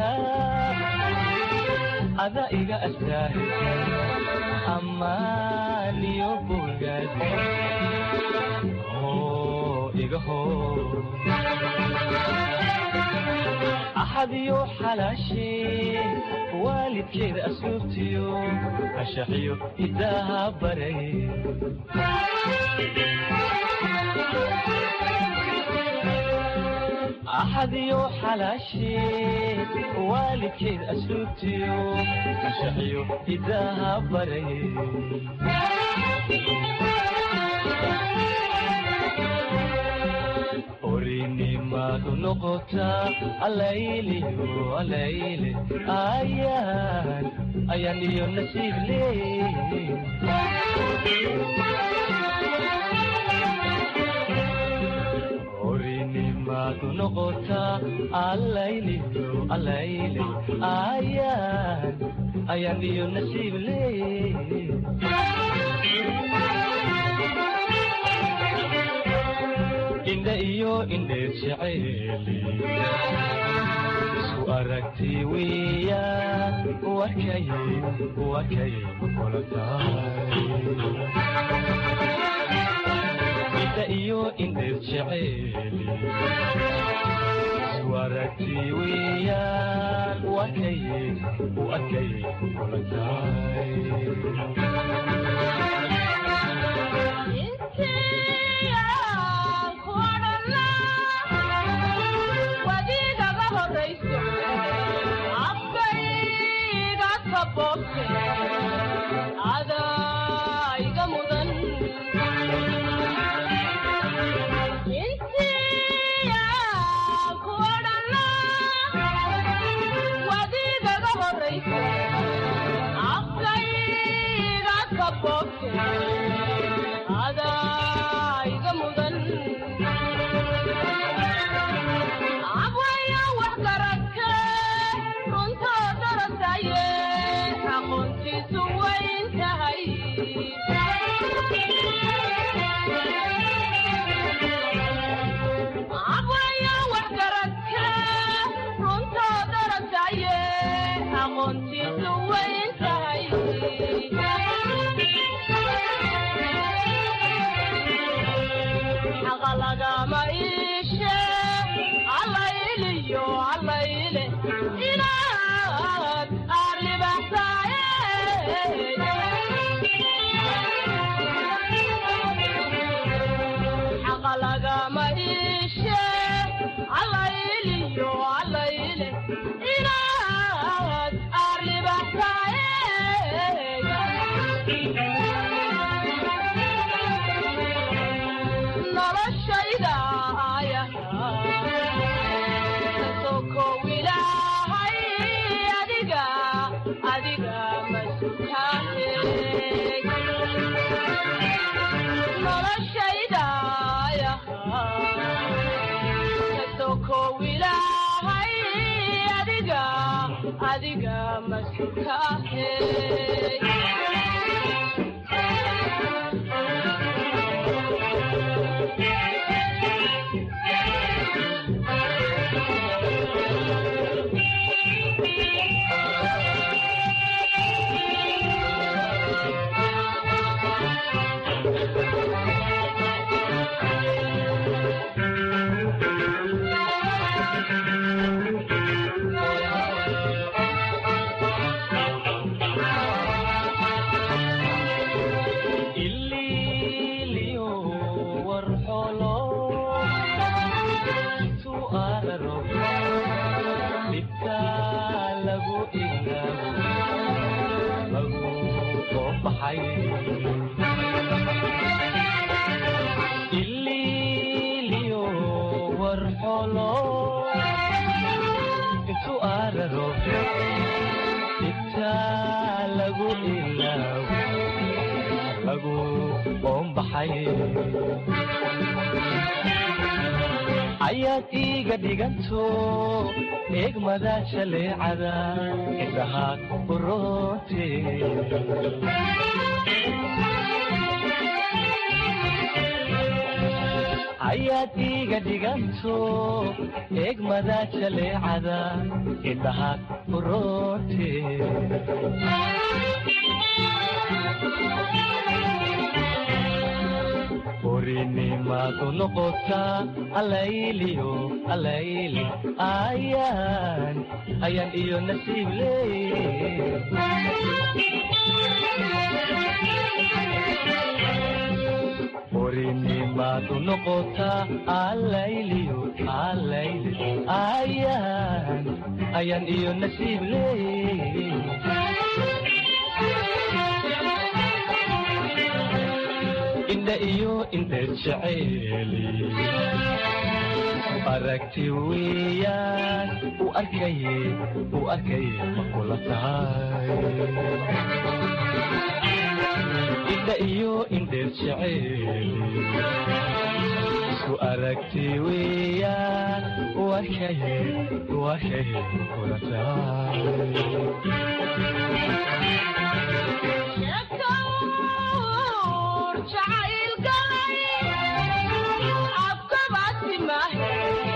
ada iga astaa ammaan iyo bogaad oo iga hor axadiyo xalaashee waalidkeeda asluubtiyo ashaxiyo idaaha baray axadiyo xalaashee waalidkeeda asluubtiyo ashaxiyo idaaha baray orinimadu noqotaa alayliyo alayle ayaan ayaan iyo nasiib leey orinimadu noqotaa alayliyo alayle ayaan ayaan iyo nasiib leey indha iyo indheed jeceeli isku aragti weeyaan warkaye warkaye kula tahay inta iyo indhees jeceeli waragti weeyaan warkaye warkaye kula tahay adaiga mudan intiya ku odhana wadigaga horaysa afkayga ka bogte adaiga mudan abwaya wax garadka runtoo darataye aqoontiisu wayn tahay abwaya wax garadka runtoo darataye aqoontiisu wayn tahay xaqa lagama iishe allayliyo allayle inaad aad libaxsaaye xaqa lagama iishe allayliyo allayle inaad aad libaxsaaye noloshayda kasokow ilaahay adiga adiga masutaane noloshayda kasokow ilaahay adiga adiga masutaane ililiyo warxolo intu araro intaa lagu ilaawo lagu boombaxay ayaad iiga dhiganto eegmada jaleecada indhaha uroote ayaad iiga dhiganto eegmada jaleecada indhaha uroote orinimaadu noqotaa allayliyo allayli ayaan ayaan iyo nasiib leey orinimaadu noqotaa allayliyo allayli ayaan ayaan iyo nasiib leey indha iyo indheed jeceeli aragti weeyaan u arkaye u arkaye ma kula tahay indha iyo indheed jeceeli isku aragti weeyaan u arkaye u arkaye ma kula tahay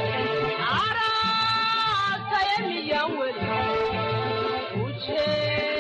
Aragtaya miyan weli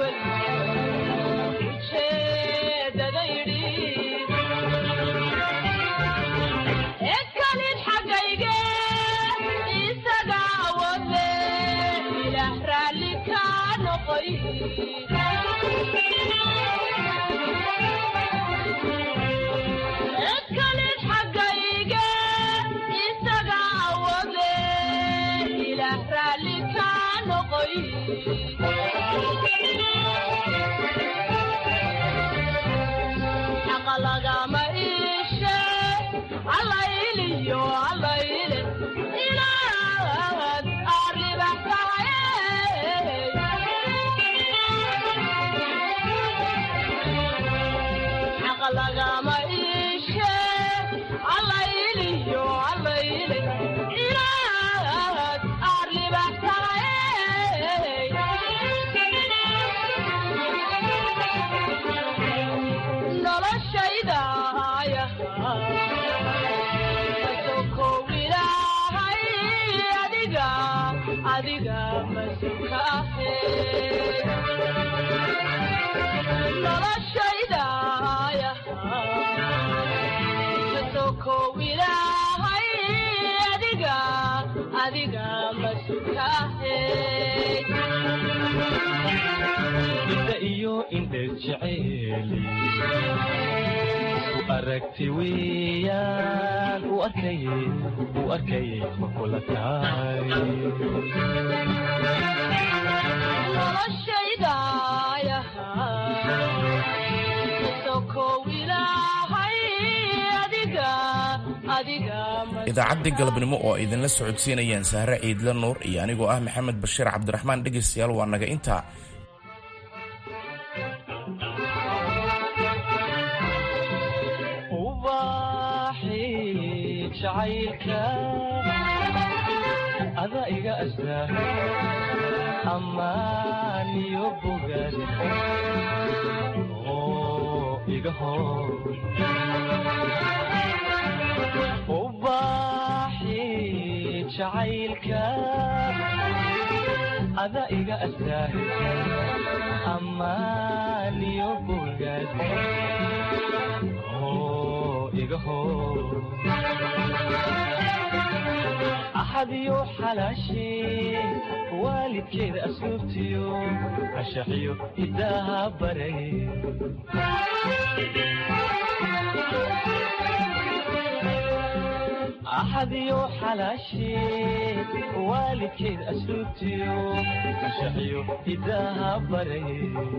inta iyo indheer jeceeli aragti weeyaan u arkaye u arkaye ma kula tahay idaacaddii galabnimo oo idinla socodsiinayaan sahre ciidle nuur iyo anigoo ah maxamed bashiir cabdiraxmaan dhegaystayaal waa naga intaa jacaylka ada iga astaa ammaan iyo bogaad oo iga hor ubaaxi jacaylka ada iga astaa ammaan iyo bogaad oo iga hor axadiyo xalaashee waalidkeeda asluubtiyo ashaxiyo hidaaha baray axadiyo xalaashee waalidkeeda asluubtiyo ashaxiyo hidaaha baray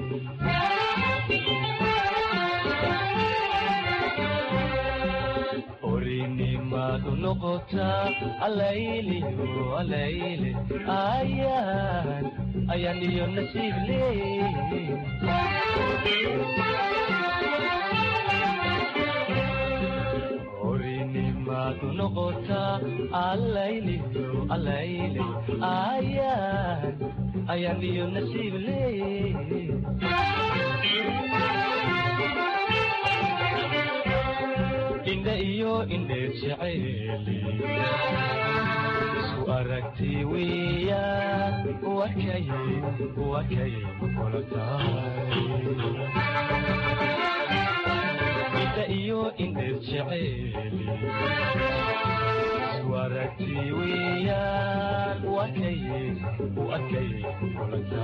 orinimadu noqotaa alayliyo alayle ayaan ayaan iyo nasiib leey orinimadu noqotaa alayliyo alayle ayaan ayaan iyo nasiib leey indha iyo indheer jeceeli isu aragti weeyaan u arkaye u arkaye ma kula tahay indha iyo indheer jeceeli isu aragti weeyaan u arkaye u arkaye ma kula tahay